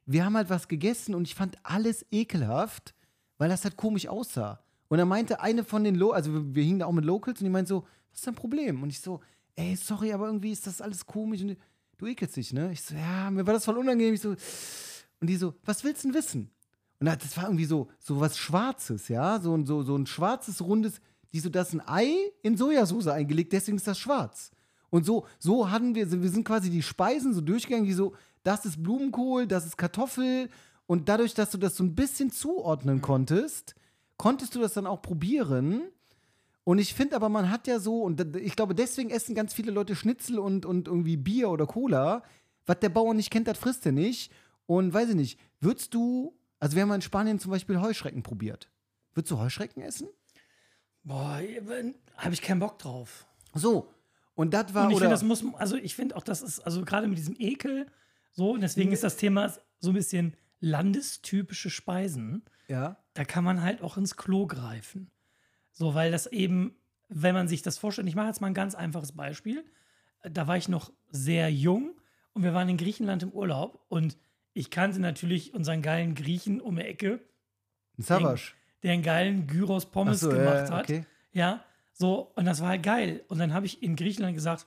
wir haben halt was gegessen und ich fand alles ekelhaft, weil das halt komisch aussah. Und dann meinte eine von den, Lo- also wir, wir hingen da auch mit Locals und die meinte so, was ist dein Problem? Und ich so, ey, sorry, aber irgendwie ist das alles komisch und die, du ekelst dich, ne? Ich so, ja, mir war das voll unangenehm. Ich so, und die so, was willst du denn wissen? Und das war irgendwie so, so was Schwarzes, ja, so, so, so ein schwarzes, rundes, die so, das ist ein Ei in Sojasauce eingelegt, deswegen ist das schwarz. Und so, so hatten wir, wir sind quasi die Speisen so durchgegangen, die so, das ist Blumenkohl, das ist Kartoffel. Und dadurch, dass du das so ein bisschen zuordnen mhm. konntest, konntest du das dann auch probieren. Und ich finde aber, man hat ja so, und ich glaube, deswegen essen ganz viele Leute Schnitzel und, und irgendwie Bier oder Cola. Was der Bauer nicht kennt, das frisst er nicht. Und weiß ich nicht, würdest du, also wir haben in Spanien zum Beispiel Heuschrecken probiert. Würdest du Heuschrecken essen? Boah, habe ich keinen Bock drauf. So, und das war, und ich oder... finde, das muss, also ich finde auch, das ist, also gerade mit diesem Ekel, so, und deswegen ist das Thema so ein bisschen landestypische Speisen. Ja. Da kann man halt auch ins Klo greifen. So, weil das eben, wenn man sich das vorstellt, ich mache jetzt mal ein ganz einfaches Beispiel. Da war ich noch sehr jung und wir waren in Griechenland im Urlaub und ich kannte natürlich unseren geilen Griechen um die Ecke. Ein Savasch. Der einen geilen Gyros-Pommes so, gemacht ja, okay. hat. Ja, so, und das war halt geil. Und dann habe ich in Griechenland gesagt,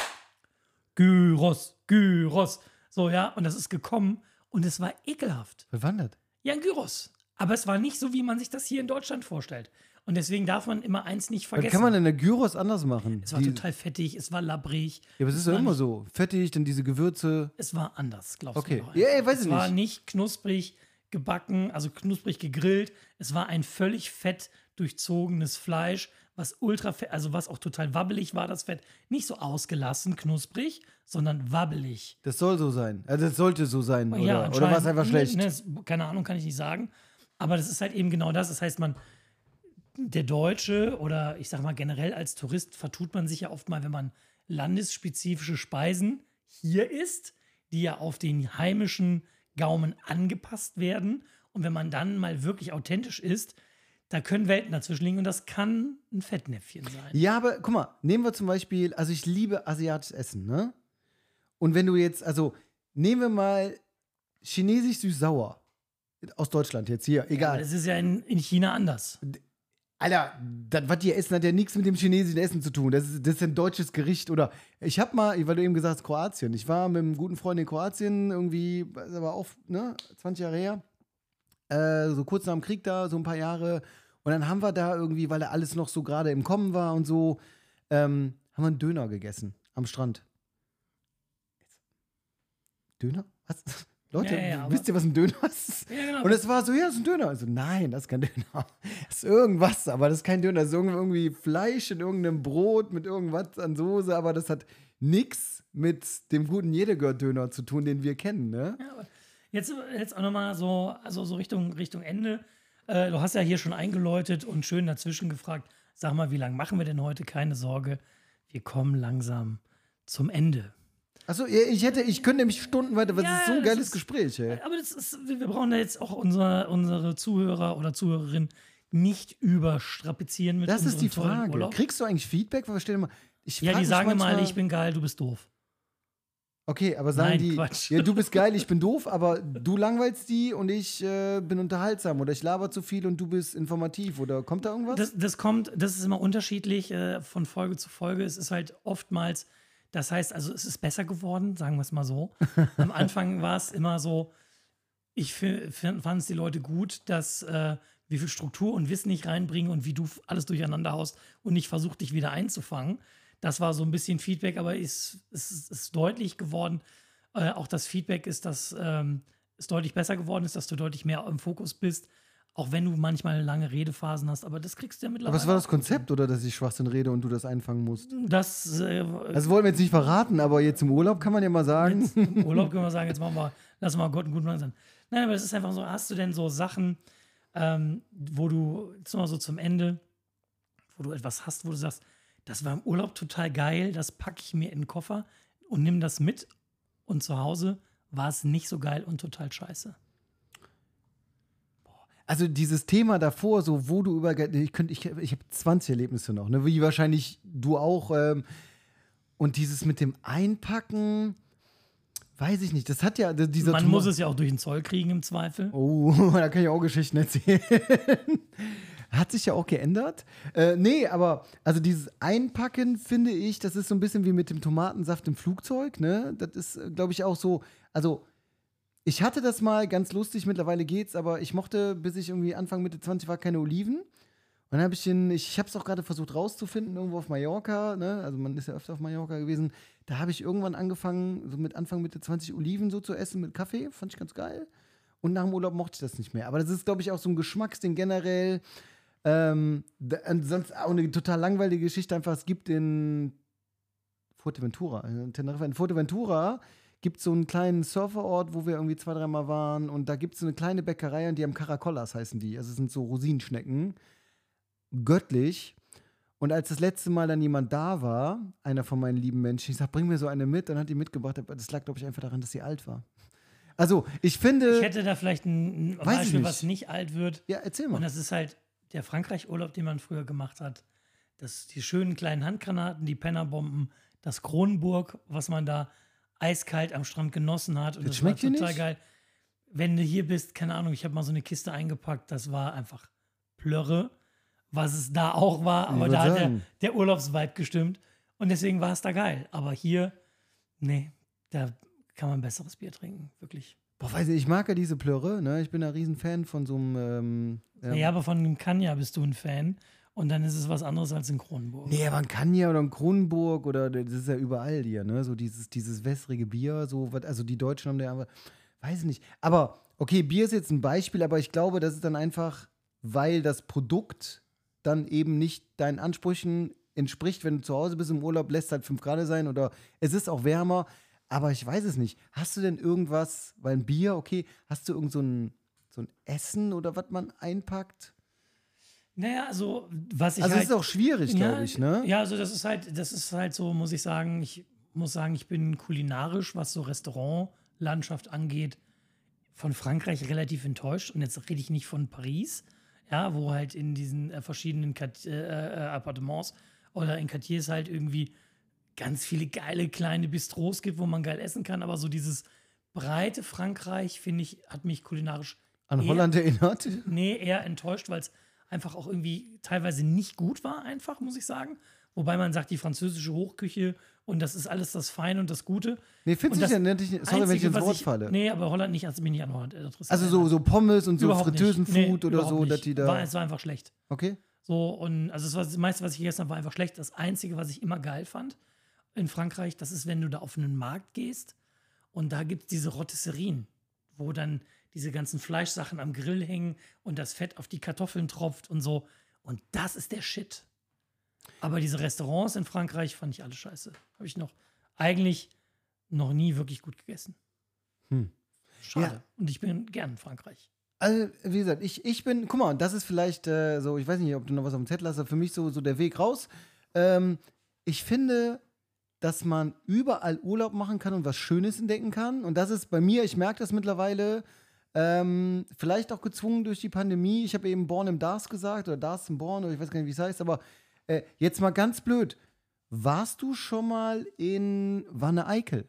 Gyros, Gyros. So, ja, und das ist gekommen und es war ekelhaft. Bewandert. Ja, ein Gyros. Aber es war nicht so, wie man sich das hier in Deutschland vorstellt. Und deswegen darf man immer eins nicht vergessen. Was kann man denn der Gyros anders machen? Es war Die, total fettig, es war labbrig. Ja, aber es es ist ja war immer nicht, so. Fettig, dann diese Gewürze. Es war anders, glaubst Okay. du mir doch Ja, einfach. ja, weiß Es ich war nicht. nicht knusprig gebacken, also knusprig gegrillt. Es war ein völlig fett durchzogenes Fleisch, was ultra fett, also was auch total wabbelig war, das Fett. Nicht so ausgelassen, knusprig, sondern wabbelig. Das soll so sein. Also das sollte so sein, oder? Ja, oder war es einfach anscheinend- schlecht? Ne, das, keine Ahnung, kann ich nicht sagen. Aber das ist halt eben genau das. Das heißt, man, der Deutsche oder ich sag mal generell als Tourist vertut man sich ja oft mal, wenn man landesspezifische Speisen hier isst, die ja auf den heimischen Gaumen angepasst werden. Und wenn man dann mal wirklich authentisch isst, da können Welten dazwischen liegen und das kann ein Fettnäpfchen sein. Ja, aber guck mal, nehmen wir zum Beispiel, also ich liebe asiatisches Essen, ne? Und wenn du jetzt, also nehmen wir mal chinesisch süß-sauer aus Deutschland jetzt hier, Aber egal. das ist ja in, in China anders. Alter, das, was die essen, hat ja nichts mit dem chinesischen Essen zu tun. Das ist, das ist ein deutsches Gericht. Oder ich hab mal, weil du eben gesagt hast, Kroatien. Ich war mit einem guten Freund in Kroatien, irgendwie, das war auch, ne, zwanzig Jahre her. Äh, so kurz nach dem Krieg da, so ein paar Jahre. Und dann haben wir da irgendwie, weil da alles noch so gerade im Kommen war und so, ähm, haben wir einen Döner gegessen am Strand. Döner? Was? Leute, Ja, ja, ja, wisst ihr, was ein Döner ist? Ja, genau. Und es war so, ja, das ist ein Döner. Also, nein, das ist kein Döner. Das ist irgendwas, aber das ist kein Döner. Das ist irgendwie Fleisch in irgendeinem Brot mit irgendwas an Soße, aber das hat nichts mit dem guten Jedegör-Döner zu tun, den wir kennen, ne? Ja, aber jetzt, jetzt auch nochmal so, also so Richtung, Richtung Ende. Äh, du hast ja hier schon eingeläutet und schön dazwischen gefragt, sag mal, wie lange machen wir denn heute? Keine Sorge, wir kommen langsam zum Ende. Achso, ich hätte, ich könnte nämlich Stunden weiter, weil Ja, das ist so ein das geiles ist- Gespräch, ey. Aber das ist, wir wir brauchen da jetzt auch unsere, unsere Zuhörer oder Zuhörerinnen nicht überstrapazieren mit Das ist unserem die tollen Frage. Urlaub. Kriegst du eigentlich Feedback? Weil stell dir mal, ich Ja, frag die mich sagen manchmal, mal, ich bin geil, du bist doof. Okay, aber sagen Nein, die, Quatsch. ja, du bist geil, ich bin doof, aber du langweilst die und ich äh, bin unterhaltsam oder ich laber zu viel und du bist informativ oder kommt da irgendwas? Das, das kommt, das ist immer unterschiedlich äh, von Folge zu Folge. Es ist halt oftmals, das heißt, also es ist besser geworden, sagen wir es mal so. Am Anfang war es immer so, ich fand es die Leute gut, dass äh, wie viel Struktur und Wissen ich reinbringe und wie du f- alles durcheinander haust und nicht versucht, dich wieder einzufangen. Das war so ein bisschen Feedback, aber es ist, ist, ist deutlich geworden. Äh, auch das Feedback ist, dass ähm, es deutlich besser geworden ist, dass du deutlich mehr im Fokus bist, auch wenn du manchmal lange Redephasen hast. Aber das kriegst du ja mittlerweile. aber was war das auch. Konzept oder dass ich Schwachsinn rede und du das einfangen musst? Das äh, Das wollen wir jetzt nicht verraten, aber jetzt im Urlaub kann man ja mal sagen. jetzt im Urlaub können wir sagen, jetzt machen wir, lass mal Gott einen guten Mann sein. Nein, aber das ist einfach so, hast du denn so Sachen, ähm, wo du, jetzt noch mal so zum Ende, wo du etwas hast, wo du sagst, das war im Urlaub total geil, das packe ich mir in den Koffer und nimm das mit und zu Hause war es nicht so geil und total scheiße. Also dieses Thema davor, so wo du über, ich könnte, ich, ich habe zwanzig Erlebnisse noch, ne, wie wahrscheinlich du auch. Ähm, und dieses mit dem Einpacken, weiß ich nicht. Das hat ja dieser Man Toma- muss es ja auch durch den Zoll kriegen im Zweifel. Oh, da kann ich auch Geschichten erzählen. Hat sich ja auch geändert. Äh, nee, aber also dieses Einpacken, finde ich, das ist so ein bisschen wie mit dem Tomatensaft im Flugzeug, ne? Das ist, glaube ich, auch so, also ich hatte das mal ganz lustig, mittlerweile geht's, aber ich mochte, bis ich irgendwie Anfang, Mitte zwanzig war, keine Oliven. Und dann habe ich den, ich, ich habe es auch gerade versucht rauszufinden, irgendwo auf Mallorca, ne? Also man ist ja öfter auf Mallorca gewesen. Da habe ich irgendwann angefangen, so mit Anfang, Mitte zwanzig Oliven so zu essen mit Kaffee. Fand ich ganz geil. Und nach dem Urlaub mochte ich das nicht mehr. Aber das ist, glaube ich, auch so ein Geschmacksding generell. Ähm, da, sonst auch eine total langweilige Geschichte einfach. Es gibt in Fuerteventura, in Teneriffa, in Fuerteventura gibt es so einen kleinen Surferort, wo wir irgendwie zwei, dreimal waren. Und da gibt es so eine kleine Bäckerei und die haben Caracolas, heißen die. Also es sind so Rosinenschnecken. Göttlich. Und als das letzte Mal dann jemand da war, einer von meinen lieben Menschen, ich sag, bring mir so eine mit, dann hat die mitgebracht. Das lag, glaube ich, einfach daran, dass sie alt war. Also, ich finde. Ich hätte da vielleicht ein, ein Weiß ich Beispiel, nicht. was nicht alt wird. Ja, erzähl mal. Und das ist halt der Frankreich-Urlaub, den man früher gemacht hat. Das, die schönen kleinen Handgranaten, die Pennerbomben, das Kronenburg, was man da eiskalt am Strand genossen hat. Und Das das, schmeckt war dir total nicht? geil. Wenn du hier bist, keine Ahnung, ich habe mal so eine Kiste eingepackt, das war einfach Plörre, was es da auch war, aber würd da hat der, sagen. der Urlaubsvibe gestimmt. Und deswegen war es da geil. Aber hier, nee, da kann man besseres Bier trinken, wirklich. Boah, weiß ich, ich mag ja diese Plörre, ne? Ich bin ein Riesen-Fan von so einem. Ähm, ähm, Ja, aber von einem Kanja bist du ein Fan. Und dann ist es was anderes als in Kronenburg. Nee, aber ein Kanja oder ein Kronenburg oder das ist ja überall hier, ne? So dieses, dieses wässrige Bier, so was, also die Deutschen haben da aber, weiß ich nicht. Aber, okay, Bier ist jetzt ein Beispiel, aber ich glaube, das ist dann einfach, weil das Produkt dann eben nicht deinen Ansprüchen entspricht, wenn du zu Hause bist im Urlaub, lässt halt fünf Grad sein oder es ist auch wärmer, aber ich weiß es nicht. Hast du denn irgendwas, weil ein Bier, okay, hast du irgend so ein, so ein Essen oder was man einpackt? Naja, also, was ich Also halt. es ist auch schwierig, ja, glaube ich, ne? Ja, also das ist halt, das ist halt so, muss ich sagen, ich muss sagen, ich bin kulinarisch, was so Restaurantlandschaft angeht, von Frankreich relativ enttäuscht. Und jetzt rede ich nicht von Paris, ja, wo halt in diesen äh, verschiedenen Kat- äh, äh, Appartements oder in Quartiers halt irgendwie ganz viele geile kleine Bistros gibt, wo man geil essen kann. Aber so dieses breite Frankreich, finde ich, hat mich kulinarisch An eher- Holland erinnert? Nee, eher enttäuscht, weil es einfach auch irgendwie teilweise nicht gut war, einfach, muss ich sagen. Wobei man sagt, die französische Hochküche und das ist alles das Feine und das Gute. Nee, findest Und du das ja nicht, sorry, wenn ich Einzige, ins was Wort ich- falle. Nee, aber Holland nicht, also mich nicht an Holland interessiert. Also so, so Pommes und so Überhaupt nicht. Fritteusenfood Nee, oder überhaupt so, nicht. dass die da. War, es war einfach schlecht. Okay. So, und also es war das meiste, was ich gegessen habe, war einfach schlecht. Das Einzige, was ich immer geil fand in Frankreich, das ist, wenn du da auf einen Markt gehst und da gibt es diese Rotisserien, wo dann diese ganzen Fleischsachen am Grill hängen und das Fett auf die Kartoffeln tropft und so. Und das ist der Shit. Aber diese Restaurants in Frankreich fand ich alle scheiße. Habe ich noch eigentlich noch nie wirklich gut gegessen. Hm. Schade. Ja. Und ich bin gern in Frankreich. Also, wie gesagt, ich, ich bin, guck mal, das ist vielleicht äh, so, ich weiß nicht, ob du noch was auf dem Zettel hast, aber für mich so, so der Weg raus. Ähm, ich finde, dass man überall Urlaub machen kann und was Schönes entdecken kann. Und das ist bei mir, ich merke das mittlerweile, ähm, vielleicht auch gezwungen durch die Pandemie. Ich habe eben Born im Dars gesagt oder Dars im Born oder ich weiß gar nicht, wie es heißt, aber äh, jetzt mal ganz blöd. Warst du schon mal in Wanne-Eickel?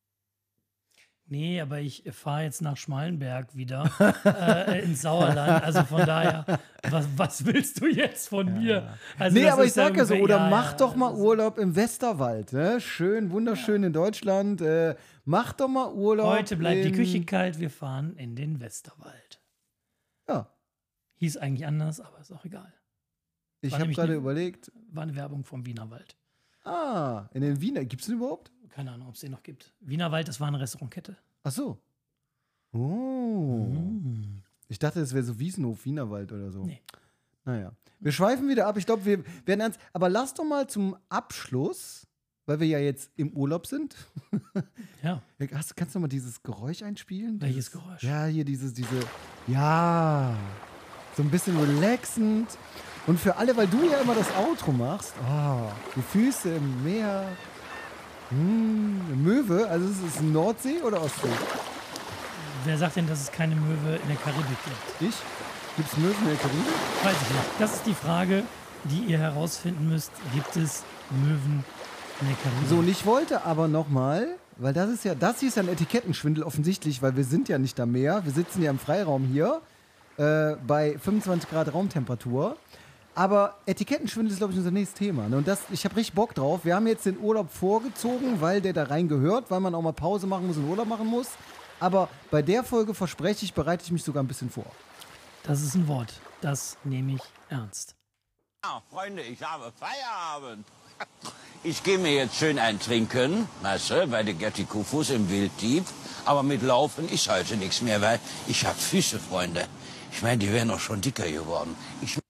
Nee, aber ich fahre jetzt nach Schmalenberg wieder äh, ins Sauerland. Also von daher, was, was willst du jetzt von mir? Also Nee, das aber ich ist sag ja so, ungefähr- oder ja, mach ja, doch mal das- Urlaub im Westerwald, ne? Schön, wunderschön in Deutschland. Äh, mach doch mal Urlaub. Heute bleibt die in- Küche kalt, wir fahren in den Westerwald. Ja, Hieß eigentlich anders, aber ist auch egal. ich War habe nämlich gerade ne- überlegt. War eine Werbung vom Wienerwald. Ah, in den Wiener, gibt's den überhaupt? Keine Ahnung, ob es den noch gibt. Wienerwald, das war eine Restaurantkette. Ach so. Oh. Ich dachte, es wäre so Wiesenhof, Wienerwald oder so. Nee. Naja. Wir schweifen wieder ab. Ich glaube, wir werden ernst. Aber lass doch mal zum Abschluss, weil wir ja jetzt im Urlaub sind. Ja. Hast, kannst du mal dieses Geräusch einspielen? Welches Dieses- Geräusch? Ja, hier dieses, diese, ja, so ein bisschen relaxend. Und für alle, weil du ja immer das Outro machst, oh, die Füße im Meer, hm, eine Möwe, also ist es Nordsee oder Ostsee? Wer sagt denn, dass es keine Möwe in der Karibik gibt? Ich? Gibt es Möwen in der Karibik? Weiß ich nicht. Das ist die Frage, die ihr herausfinden müsst. Gibt es Möwen in der Karibik? So, und ich wollte aber nochmal, weil das ist ja, das hier ist ja ein Etikettenschwindel offensichtlich, weil wir sind ja nicht da mehr. Wir sitzen ja im Freiraum hier äh, bei fünfundzwanzig Grad Raumtemperatur. Aber Etikettenschwindel ist, glaube ich, unser nächstes Thema. Ne? Und das, ich habe richtig Bock drauf. Wir haben jetzt den Urlaub vorgezogen, weil der da rein gehört, weil man auch mal Pause machen muss und Urlaub machen muss. Aber bei der Folge verspreche ich, bereite ich mich sogar ein bisschen vor. Das ist ein Wort. Das nehme ich ernst. Ja, Freunde, ich habe Feierabend. Ich gehe mir jetzt schön eintrinken, weißt du, bei der Gerti Kufus im Wilddieb. Aber mit Laufen ist heute nichts mehr, weil ich habe Füße, Freunde. Ich meine, die wären auch schon dicker geworden. Ich